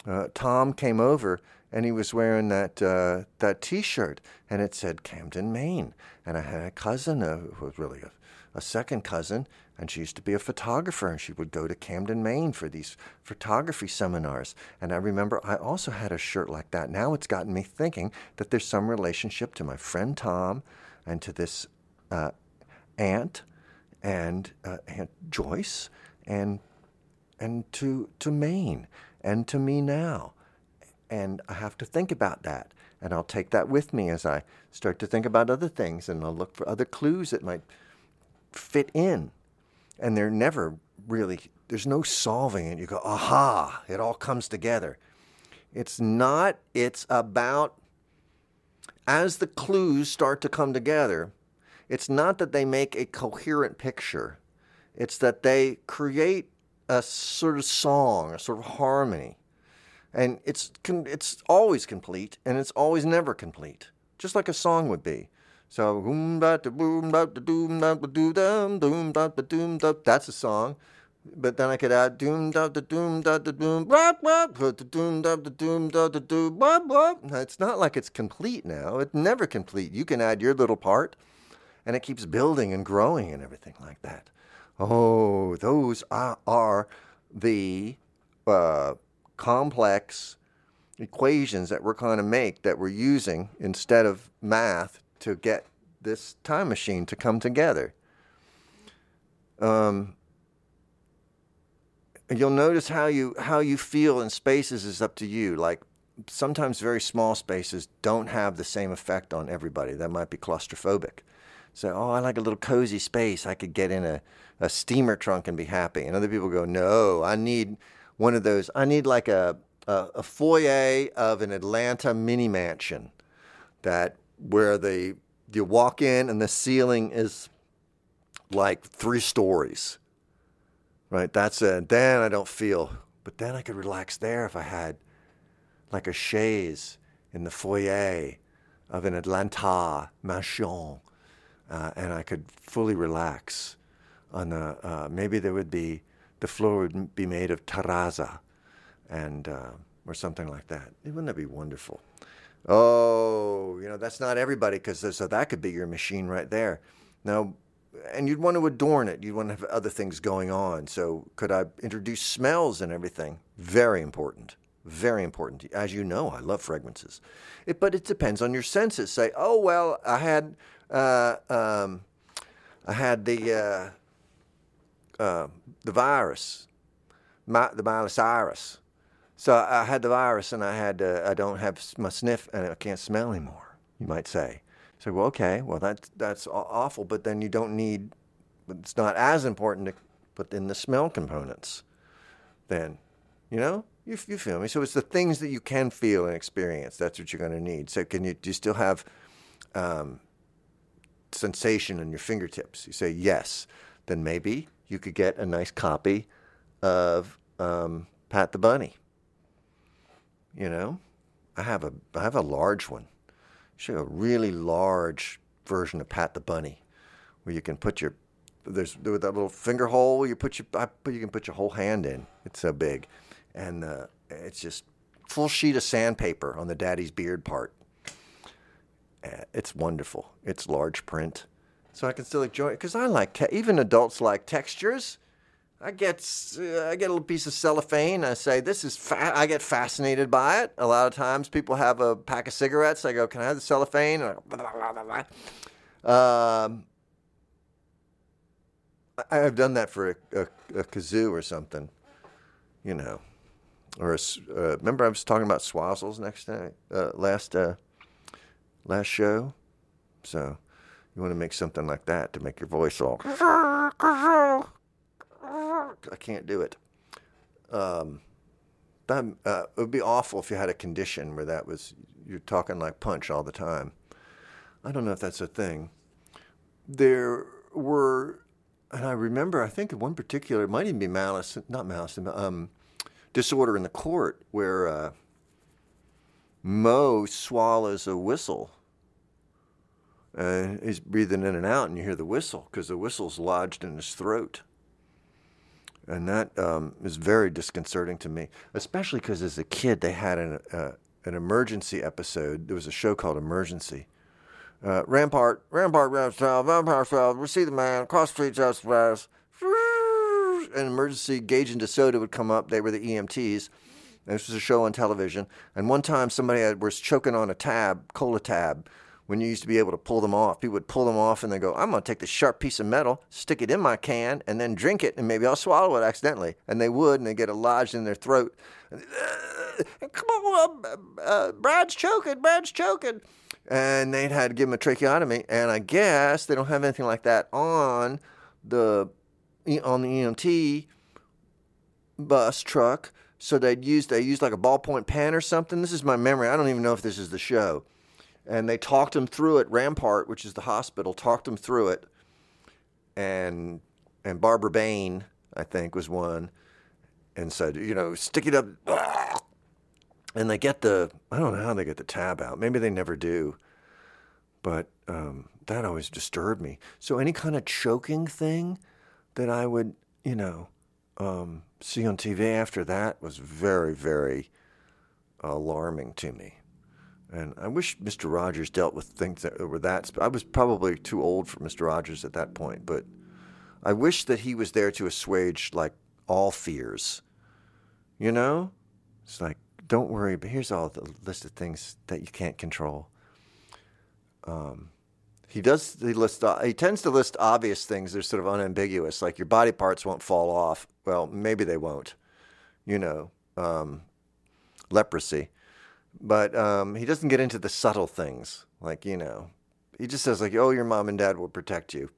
uh, Tom came over, and he was wearing that uh, that T-shirt, and it said Camden, Maine. And I had a cousin uh, who was really a, a second cousin, and she used to be a photographer, and she would go to Camden, Maine for these photography seminars. And I remember I also had a shirt like that. Now it's gotten me thinking that there's some relationship to my friend Tom and to this uh, aunt and uh, Aunt Joyce and and to to Maine and to me now. And I have to think about that. And I'll take that with me as I start to think about other things, and I'll look for other clues that might fit in. And they're never really, there's no solving it. You go, aha, it all comes together. It's not, it's about, as the clues start to come together, it's not that they make a coherent picture. It's that they create a sort of song, a sort of harmony. And it's it's always complete, and it's always never complete, just like a song would be. So, that's a song. But then I could add doom da da doom da da doom bop bop doom da da doom da da doom bop bop. It's not like it's complete now. It's never complete. You can add your little part, and it keeps building and growing and everything like that. Oh, those are, are the uh, complex equations that we're going to make, that we're using instead of math to get this time machine to come together. Um, you'll notice how you how you feel in spaces is up to you. Like sometimes very small spaces don't have the same effect on everybody. That might be claustrophobic. So, oh, I like a little cozy space. I could get in a, a steamer trunk and be happy. And other people go, no, I need one of those. I need like a, a, a foyer of an Atlanta mini mansion that where the you walk in and the ceiling is like three stories, right? That's it. Then I don't feel, but then I could relax there if I had like a chaise in the foyer of an Atlanta mansion, uh, and I could fully relax on the, uh, maybe there would be, the floor would be made of terrazza and, uh, or something like that. Wouldn't that be wonderful? Oh, you know, that's not everybody, because so that could be your machine right there. Now, and you'd want to adorn it. You'd want to have other things going on. So could I introduce smells and everything? Very important. Very important. As you know, I love fragrances. It, but it depends on your senses. Say, oh, well, I had uh, um, I had the uh, uh, the virus, my, the myelocirus. So I had the virus, and I had uh, I don't have my sniff, and I can't smell anymore, you might say. So, well, okay, well, that's, that's awful, but then you don't need, it's not as important to put in the smell components then, you know? You, you feel me? So it's the things that you can feel and experience. That's what you're going to need. So can you, do you still have um, sensation in your fingertips? You say yes. Then maybe you could get a nice copy of um, Pat the Bunny. You know, I have a I have a large one. Show a really large version of Pat the Bunny, where you can put your there's with that little finger hole. You put your I put you can put your whole hand in. It's so big, and uh, it's just full sheet of sandpaper on the daddy's beard part. Uh, it's wonderful. It's large print, so I can still enjoy it because I like te- even adults like textures. I get uh, I get a little piece of cellophane. I say, this is fa-. I get fascinated by it. A lot of times people have a pack of cigarettes. I go, can I have the cellophane? And I, blah, blah, blah, blah. Um, I have done that for a, a, a kazoo or something, you know. Or a, uh, remember I was talking about swazzles next night, uh, last uh, last show. So you want to make something like that to make your voice all. I can't do it. Um, that, uh, it would be awful if you had a condition where that was, you're talking like Punch all the time. I don't know if that's a thing. There were, and I remember, I think in one particular, it might even be malice, not malice, um, Disorder in the Court, where uh, Mo swallows a whistle. And he's breathing in and out, and you hear the whistle, because the whistle's lodged in his throat. And that um, is very disconcerting to me, especially because as a kid they had an uh, an emergency episode. There was a show called Emergency. Uh, Rampart, Rampart, Rampart, Rampart, we see the man across the street just west. An emergency, Gage and DeSoto would come up. They were the E M Ts. And this was a show on television. And one time somebody had, was choking on a tab, cola tab, when you used to be able to pull them off. People would pull them off and they go, I'm going to take this sharp piece of metal, stick it in my can, and then drink it, and maybe I'll swallow it accidentally. And they would, and they get it lodged in their throat. And, uh, come on, uh, uh, Brad's choking, Brad's choking. And they'd had to give him a tracheotomy. And I guess they don't have anything like that on the on the E M T bus truck. So they'd use, they used like a ballpoint pen or something. This is my memory. I don't even know if this is the show. And they talked him through it. Rampart, which is the hospital, talked him through it. And and Barbara Bain, I think, was one. And said, you know, stick it up. And they get the, I don't know how they get the tab out. Maybe they never do. But um, that always disturbed me. So any kind of choking thing that I would, you know, um, see on T V after that was very, very alarming to me. And I wish Mister Rogers dealt with things that were that. I was probably too old for Mister Rogers at that point, but I wish that he was there to assuage, like, all fears. You know? It's like, don't worry, but here's all the list of things that you can't control. Um, he does, he, list, he tends to list obvious things that are sort of unambiguous, like your body parts won't fall off. Well, maybe they won't. You know, um, leprosy. But um, he doesn't get into the subtle things, like, you know, he just says, like, oh, your mom and dad will protect you.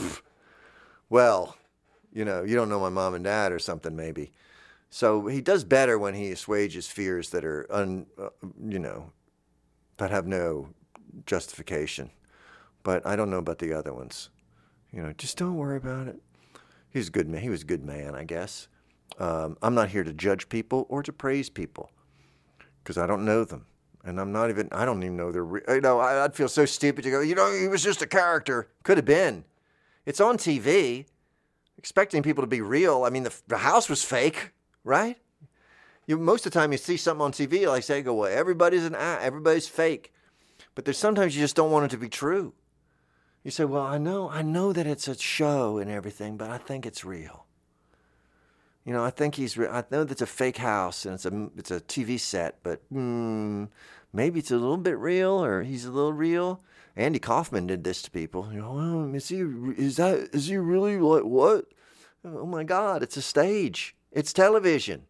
Well, you know, you don't know my mom and dad or something, maybe. So he does better when he assuages fears that are, un, uh, you know, that have no justification. But I don't know about the other ones. You know, just don't worry about it. He's a good man. He was a good man, I guess. Um, I'm not here to judge people or to praise people, because I don't know them. And I'm not even, I don't even know they're, re- you know, I'd feel so stupid to go, you know, he was just a character. Could have been. It's on T V. Expecting people to be real. I mean, the, the house was fake, right? You, most of the time you see something on T V, like say, go, well, everybody's an everybody's fake. But there's sometimes you just don't want it to be true. You say, well, I know, I know that it's a show and everything, but I think it's real. You know, I think he's, re- I know that's a fake house and it's a, it's a T V set, but hmm, maybe it's a little bit real, or he's a little real. Andy Kaufman did this to people. You know, well, is he, is that, is he really like, what? Oh my God, it's a stage. It's television.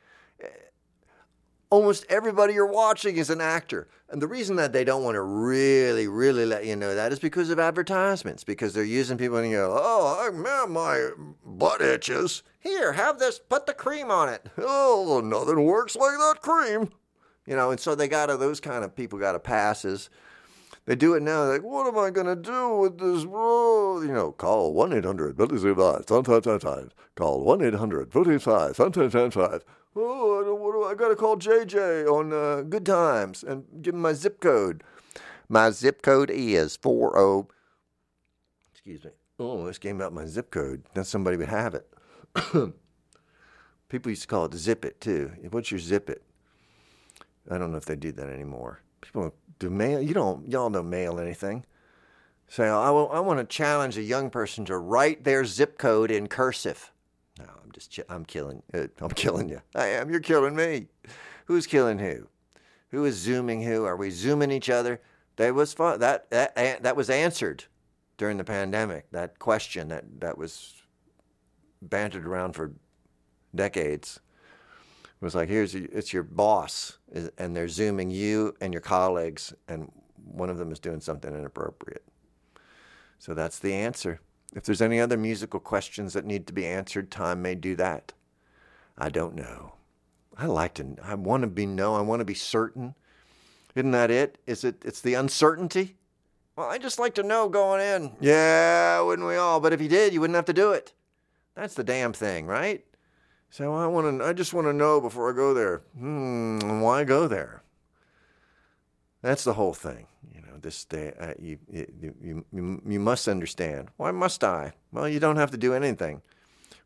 Almost everybody you're watching is an actor. And the reason that they don't want to really, really let you know that is because of advertisements, because they're using people and you go, oh, man, my butt itches. Here, have this, put the cream on it. Oh, nothing works like that cream. You know, and so they got to, those kind of people got to passes. They do it now. Like, what am I going to do with this? Oh, you know, call one eight hundred, sometimes, call one eight hundred, forty-five, sometimes, oh, I, don't, what do I, I got to call J J on uh, Good Times and give him my zip code. My zip code is four oh. Excuse me. Oh, this came out my zip code. Now somebody would have it. People used to call it zip it, too. What's your zip it? I don't know if they do that anymore. People do mail. You don't, y'all don't mail anything. Say, I, I want to challenge a young person to write their zip code in cursive. No, I'm just, I'm killing, uh, I'm killing you. I am, you're killing me. Who's killing who? Who is zooming who? Are we zooming each other? That was fun. That, that, that was answered during the pandemic. That question that, that was bantered around for decades. It was like, here's, it's your boss, and they're zooming you and your colleagues, and one of them is doing something inappropriate. So that's the answer. If there's any other musical questions that need to be answered, time may do that. I don't know. I like to, I want to be know, I want to be certain. Isn't that it? Is it, it's the uncertainty? Well, I just like to know going in. Yeah, wouldn't we all? But if you did, you wouldn't have to do it. That's the damn thing, right? So I want to, I just want to know before I go there. Hmm, why go there? That's the whole thing. You know, this day, uh, you, you, you, you, you must understand. Why must I? Well, you don't have to do anything. But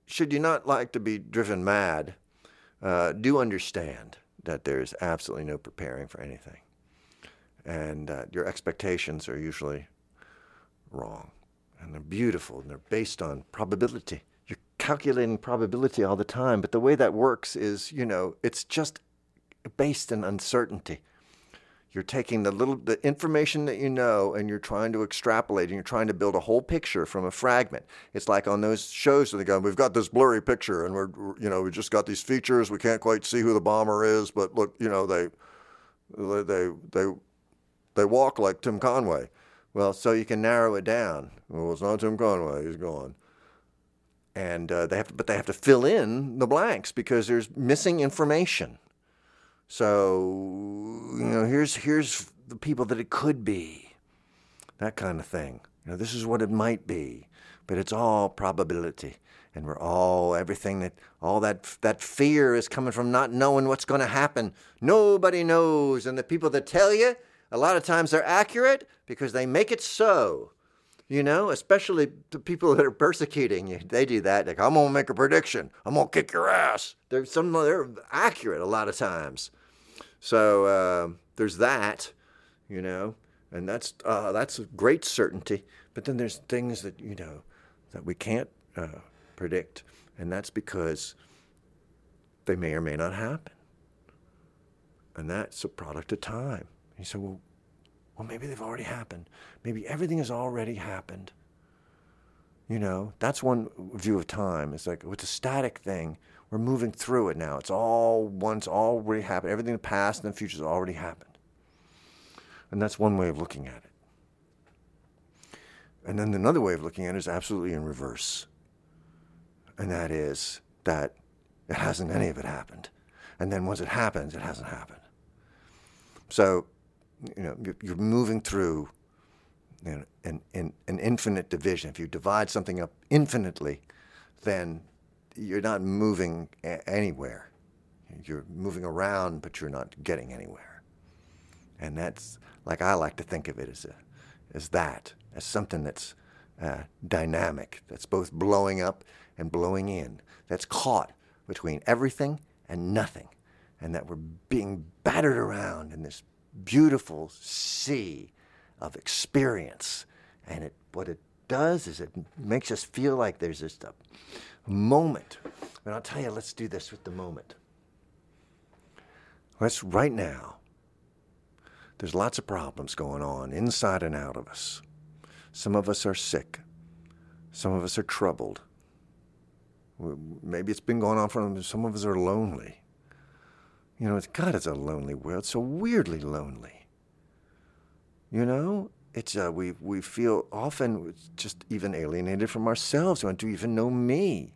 should you not like to be driven mad, uh, do understand that there's absolutely no preparing for anything. And uh, your expectations are usually wrong. And they're beautiful, and they're based on probability. You're calculating probability all the time, but the way that works is, you know, it's just based in uncertainty. You're taking the little the information that you know, and you're trying to extrapolate, and you're trying to build a whole picture from a fragment. It's like on those shows where they go, we've got this blurry picture, and we're, you know, we just got these features. We can't quite see who the bomber is, but look, you know, they they they they walk like Tim Conway. Well, so you can narrow it down. Well, it's not Tim Conway. He's gone. And uh, they have to, but they have to fill in the blanks because there's missing information. So, you know, here's here's the people that it could be, that kind of thing. You know, this is what it might be, but it's all probability, and we're all everything that all that that fear is coming from not knowing what's going to happen. Nobody knows, and the people that tell you, a lot of times they're accurate because they make it so. You know, especially the people that are persecuting you, they do that. Like, I'm gonna make a prediction. I'm gonna kick your ass. They're some they're accurate a lot of times. So uh, there's that, you know, and that's uh, that's a great certainty. But then there's things that you know that we can't uh, predict, and that's because they may or may not happen, and that's a product of time. And you say, well. Well, maybe they've already happened. Maybe everything has already happened. You know, that's one view of time. It's like, it's a static thing. We're moving through it now. It's all once already happened. Everything in the past and the future has already happened. And that's one way of looking at it. And then another way of looking at it is absolutely in reverse. And that is that it hasn't any of it happened. And then once it happens, it hasn't happened. So, you know, you're moving through you know, an, an, an infinite division. If you divide something up infinitely, then you're not moving a- anywhere. You're moving around, but you're not getting anywhere. And that's, like I like to think of it as, a, as that, as something that's uh, dynamic, that's both blowing up and blowing in, that's caught between everything and nothing, and that we're being battered around in this beautiful sea of experience. And it what it does is it makes us feel like there's just a moment. And I'll tell you, let's do this with the moment. Let's, right now, there's lots of problems going on inside and out of us. Some of us are sick. Some of us are troubled. Maybe it's been going on for them. Some of us are lonely. You know, it's, God, it's a lonely world. It's so weirdly lonely. You know, it's uh, we we feel often just even alienated from ourselves. We want to even know me.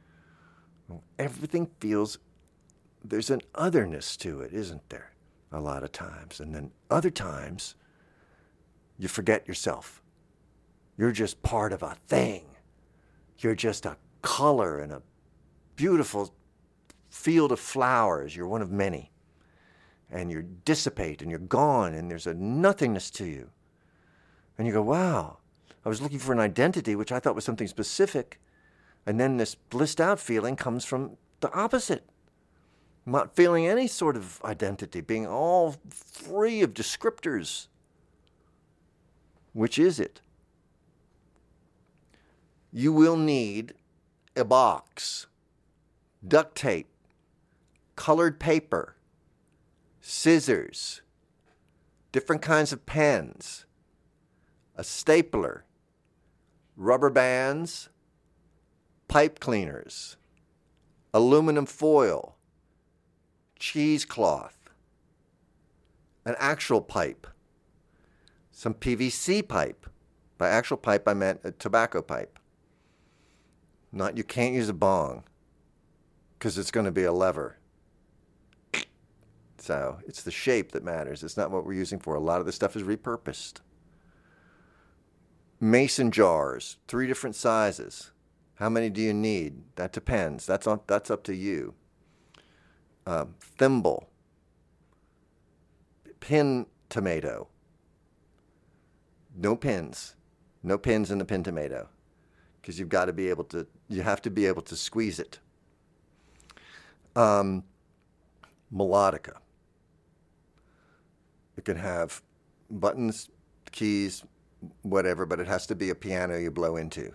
Everything feels, there's an otherness to it, isn't there? A lot of times. And then other times, you forget yourself. You're just part of a thing. You're just a color in a beautiful field of flowers. You're one of many. And you dissipate and you're gone and there's a nothingness to you. And you go, wow, I was looking for an identity which I thought was something specific. And then this blissed out feeling comes from the opposite. Not feeling any sort of identity, being all free of descriptors. Which is it? You will need a box, duct tape, colored paper, scissors, different kinds of pens, a stapler, rubber bands, pipe cleaners, aluminum foil, cheesecloth, an actual pipe, some P V C pipe. By actual pipe, I meant a tobacco pipe. Not, you can't use a bong because it's going to be a lever. So it's the shape that matters. It's not what we're using for. A lot of this stuff is repurposed. Mason jars, three different sizes. How many do you need? That depends. That's on, that's up to you. Um, thimble. Pin tomato. No pins. No pins in the pin tomato. because you've got to be able to, you have to be able to squeeze it. Um, melodica. It can have buttons, keys, whatever, but it has to be a piano you blow into.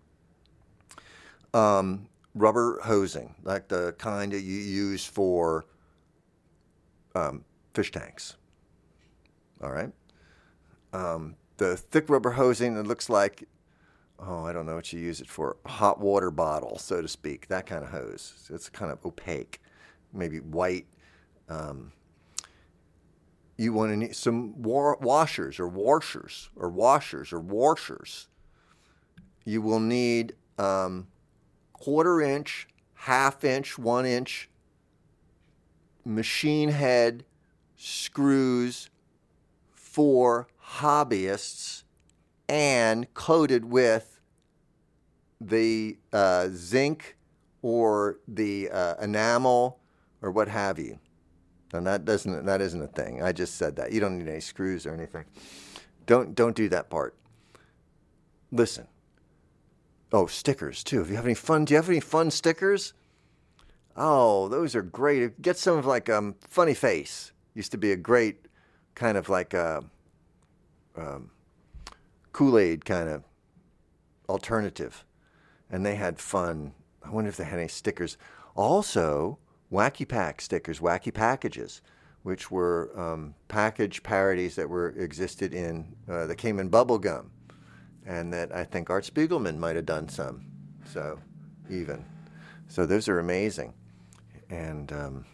Um, rubber hosing, like the kind that you use for um, fish tanks. All right? Um, the thick rubber hosing that looks like, oh, I don't know what you use it for, a hot water bottle, so to speak, that kind of hose. It's kind of opaque, maybe white. Um, you want to need some wa- washers or washers or washers or washers. You will need um, quarter inch, half inch, one inch machine head screws for hobbyists and coated with the uh, zinc or the uh, enamel or what have you. And that doesn't that isn't a thing. I just said that. You don't need any screws or anything. Don't don't do that part. Listen. Oh, stickers too. If you have any fun, do you have any fun stickers? Oh, those are great. Get some of like um Funny Face. Used to be a great kind of like a um, Kool-Aid kind of alternative, and they had fun. I wonder if they had any stickers. Also, Wacky Pack stickers, Wacky Packages, which were um, package parodies that were existed in uh, that came in bubble gum, and that I think Art Spiegelman might have done some. So, even so, those are amazing, and um,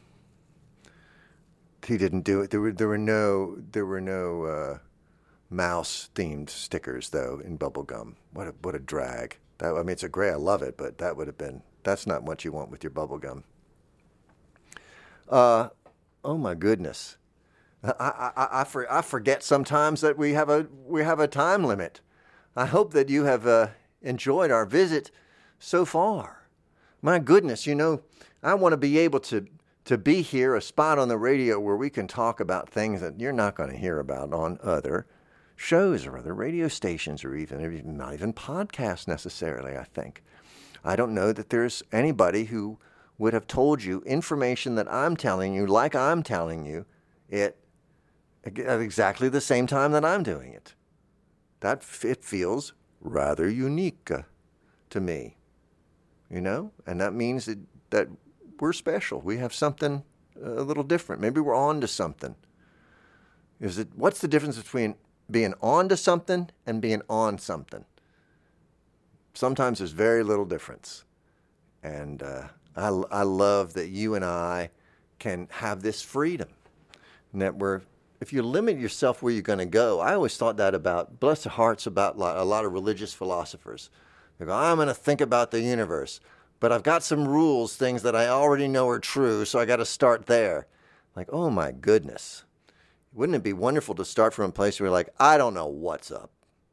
he didn't do it. There were there were no there were no uh, mouse themed stickers though in bubble gum. What a what a drag. That I mean, it's a great. I love it, but that would have been that's not what you want with your bubble gum. Uh, oh my goodness, I, I, I, I, for, I forget sometimes that we have a we have a time limit. I hope that you have uh, enjoyed our visit so far. My goodness, you know, I want to be able to to be here, a spot on the radio where we can talk about things that you're not going to hear about on other shows or other radio stations or even not even podcasts necessarily. I think I don't know that there's anybody who would have told you information that I'm telling you, like I'm telling you, it at exactly the same time that I'm doing it. That it feels rather unique uh, to me, you know, and that means that, that we're special. We have something a little different. Maybe we're on to something. Is it? What's the difference between being on to something and being on something? Sometimes there's very little difference, and uh, I, I love that you and I can have this freedom, and that we're, if you limit yourself where you're going to go, I always thought that about, bless their hearts, about a lot of religious philosophers. They go, I'm going to think about the universe, but I've got some rules, things that I already know are true, so I got to start there. Like, oh my goodness. Wouldn't it be wonderful to start from a place where you're like, I don't know what's up,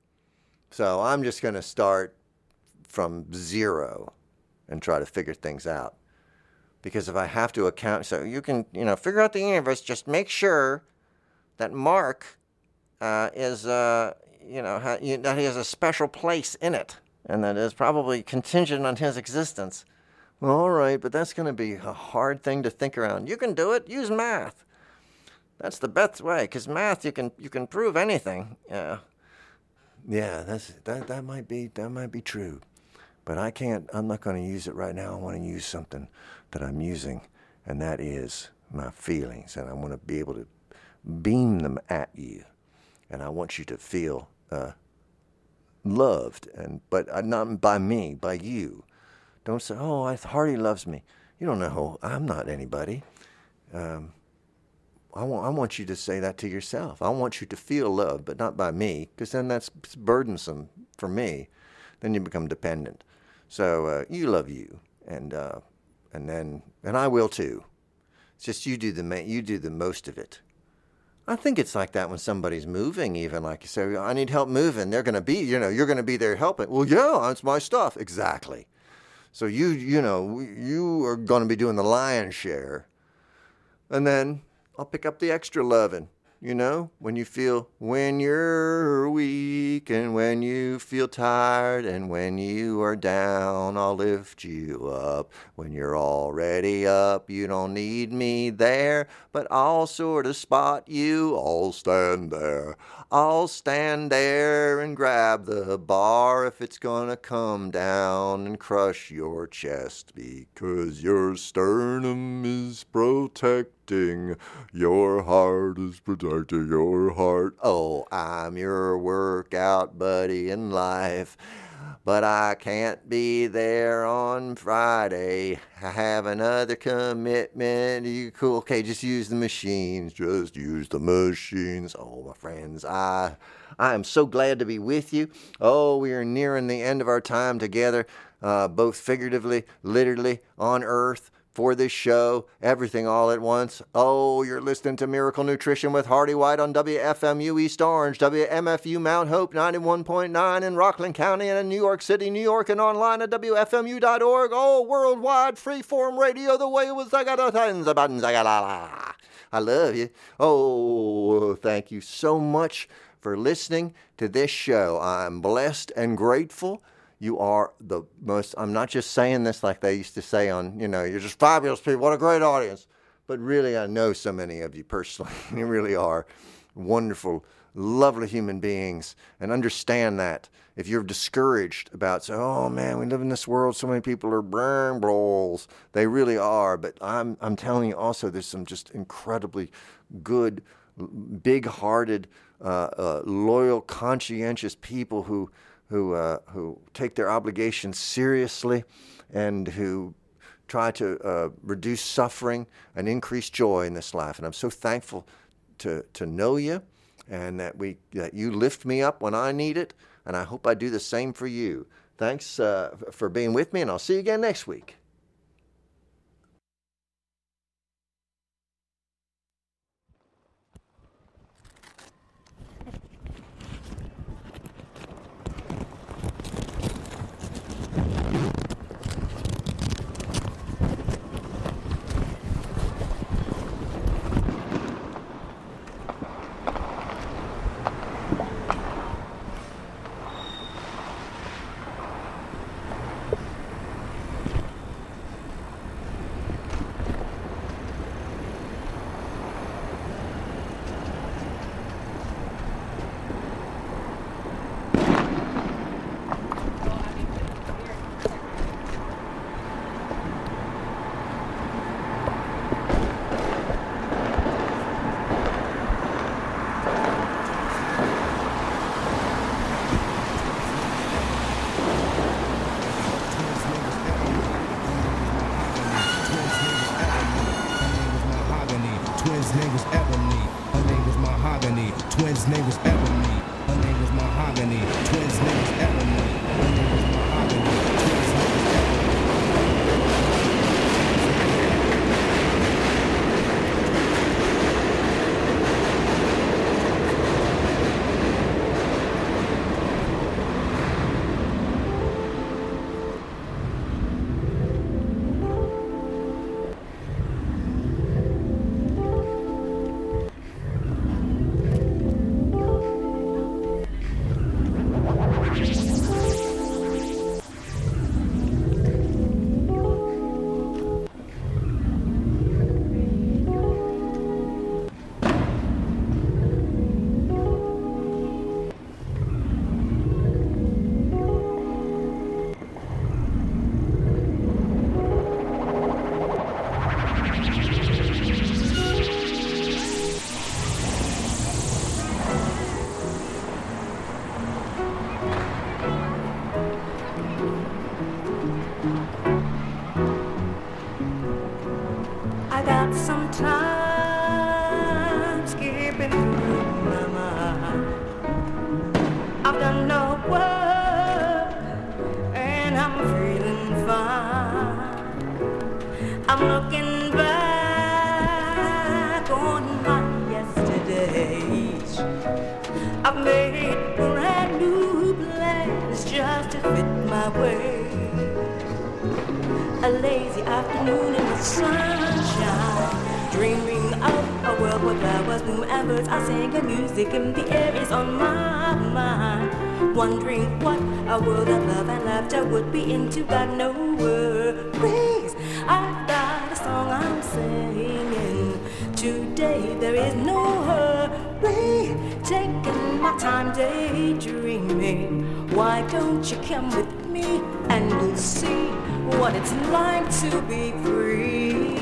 so I'm just going to start from zero and try to figure things out. Because if I have to account, so you can, you know, figure out the universe, just make sure that Mark uh, is, uh, you know, ha- you, that he has a special place in it, and that is probably contingent on his existence. Well, all right, but that's going to be a hard thing to think around. You can do it. Use math. That's the best way, because math, you can you can prove anything. Yeah, yeah, that's that that might be that might be true. But I can't, I'm not going to use it right now. I want to use something that I'm using, and that is my feelings. And I want to be able to beam them at you. And I want you to feel uh, loved, and but not by me, by you. Don't say, oh, I, Hardy loves me. You don't know who, I'm not anybody. Um, I want, I want you to say that to yourself. I want you to feel loved, but not by me, because then that's burdensome for me. Then you become dependent. So uh, you love you, and uh, and then and I will too. It's just you do the you do the most of it. I think it's like that when somebody's moving, even like you say, I need help moving. They're going to be, you know, you're going to be there helping. Well, yeah, it's my stuff. Exactly. So you, you know, you are going to be doing the lion's share, and then I'll pick up the extra loving. You know, when you feel, when you're weak and when you feel tired and when you are down, I'll lift you up. When you're already up, you don't need me there, but I'll sort of spot you. I'll stand there. I'll stand there and grab the bar if it's gonna come down and crush your chest, because your sternum is protecting, your heart is protecting your heart. Oh, I'm your workout buddy in life, but I can't be there on Friday. I have another commitment. You cool? Okay, just use the machines. Just use the machines. Oh, my friends, I I am so glad to be with you. Oh, we are nearing the end of our time together, uh, both figuratively, literally, on earth, for this show, everything all at once. Oh, you're listening to Miracle Nutrition with Hardy White on W F M U East Orange, W M F U Mount Hope ninety-one point nine in Rockland County and in New York City, New York, and online at W F M U dot org. Oh, worldwide freeform radio, the way it was. I love you. Oh, thank you so much for listening to this show. I'm blessed and grateful. You are the most, I'm not just saying this like they used to say on, you know, you're just fabulous people, what a great audience. But really, I know so many of you personally. You really are wonderful, lovely human beings. And understand that. If you're discouraged about, so, oh man, we live in this world, so many people are brain balls. They really are. But I'm, I'm telling you also, there's some just incredibly good, big-hearted, uh, uh, loyal, conscientious people who, who uh, who take their obligations seriously and who try to uh, reduce suffering and increase joy in this life. And I'm so thankful to to know you, and that we that you lift me up when I need it, and I hope I do the same for you. Thanks uh, for being with me, and I'll see you again next week. Twins' name was Ebony. Her name was Mahogany. Twins' name was Ebony. Her name was Mahogany. Twins' name was Sometimes skipping through my mind, I've done no work and I'm feeling fine. I'm looking back on my yesterdays. I've made brand new plans just to fit my way. A lazy afternoon in the sunshine, dreaming of a world where flowers whomever's are singing music in the air is on my mind. Wondering what a world of love and laughter would be into, got no worries. I've got a song I'm singing today. There is no hurry, taking my time daydreaming. Why don't you come with me and we'll see what it's like to be free.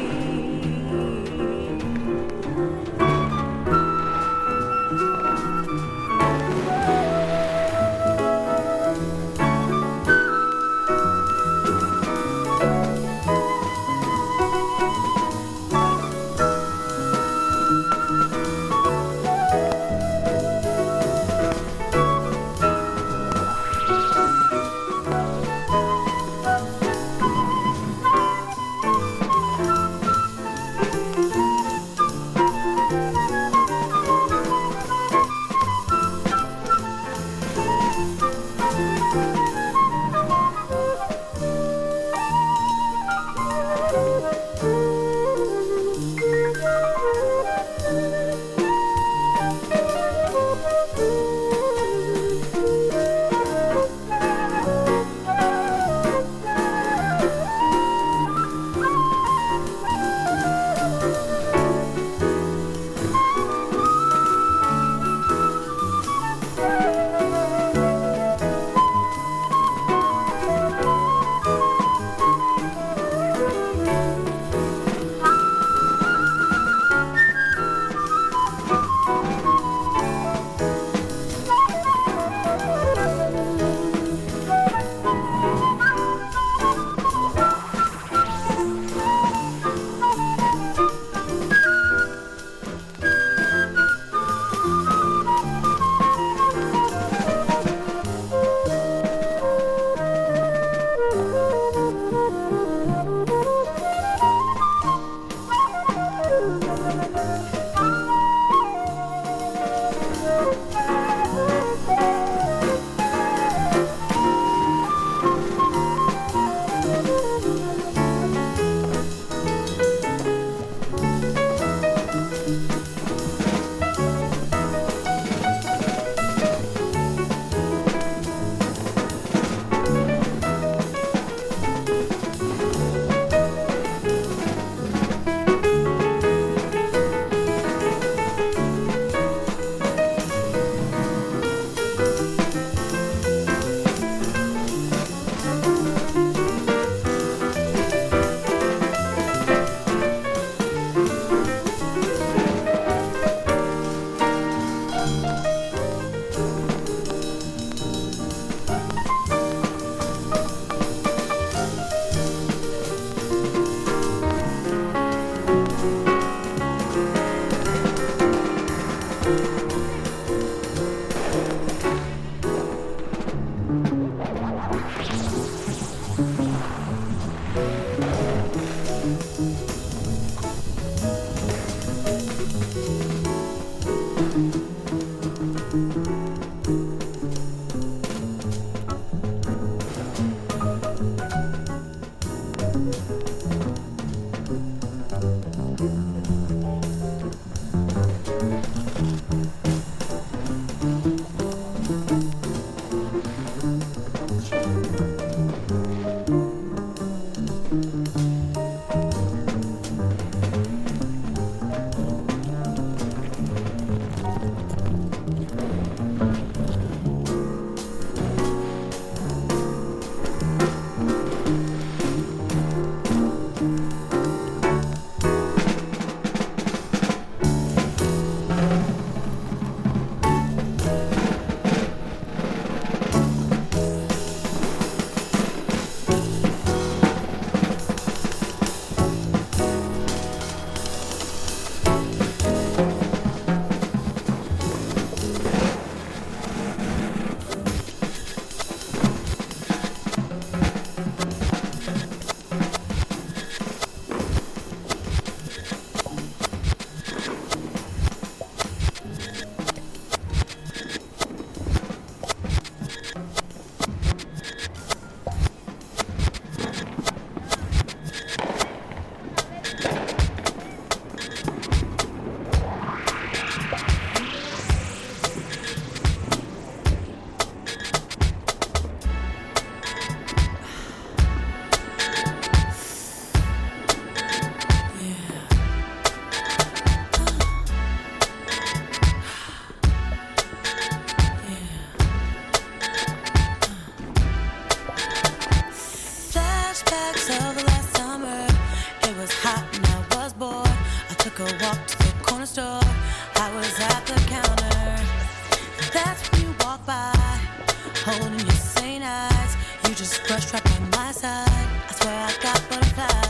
door. I was at the counter. That's when you walk by, holding your sane eyes. You just brushed right by my side. I swear I got butterflies.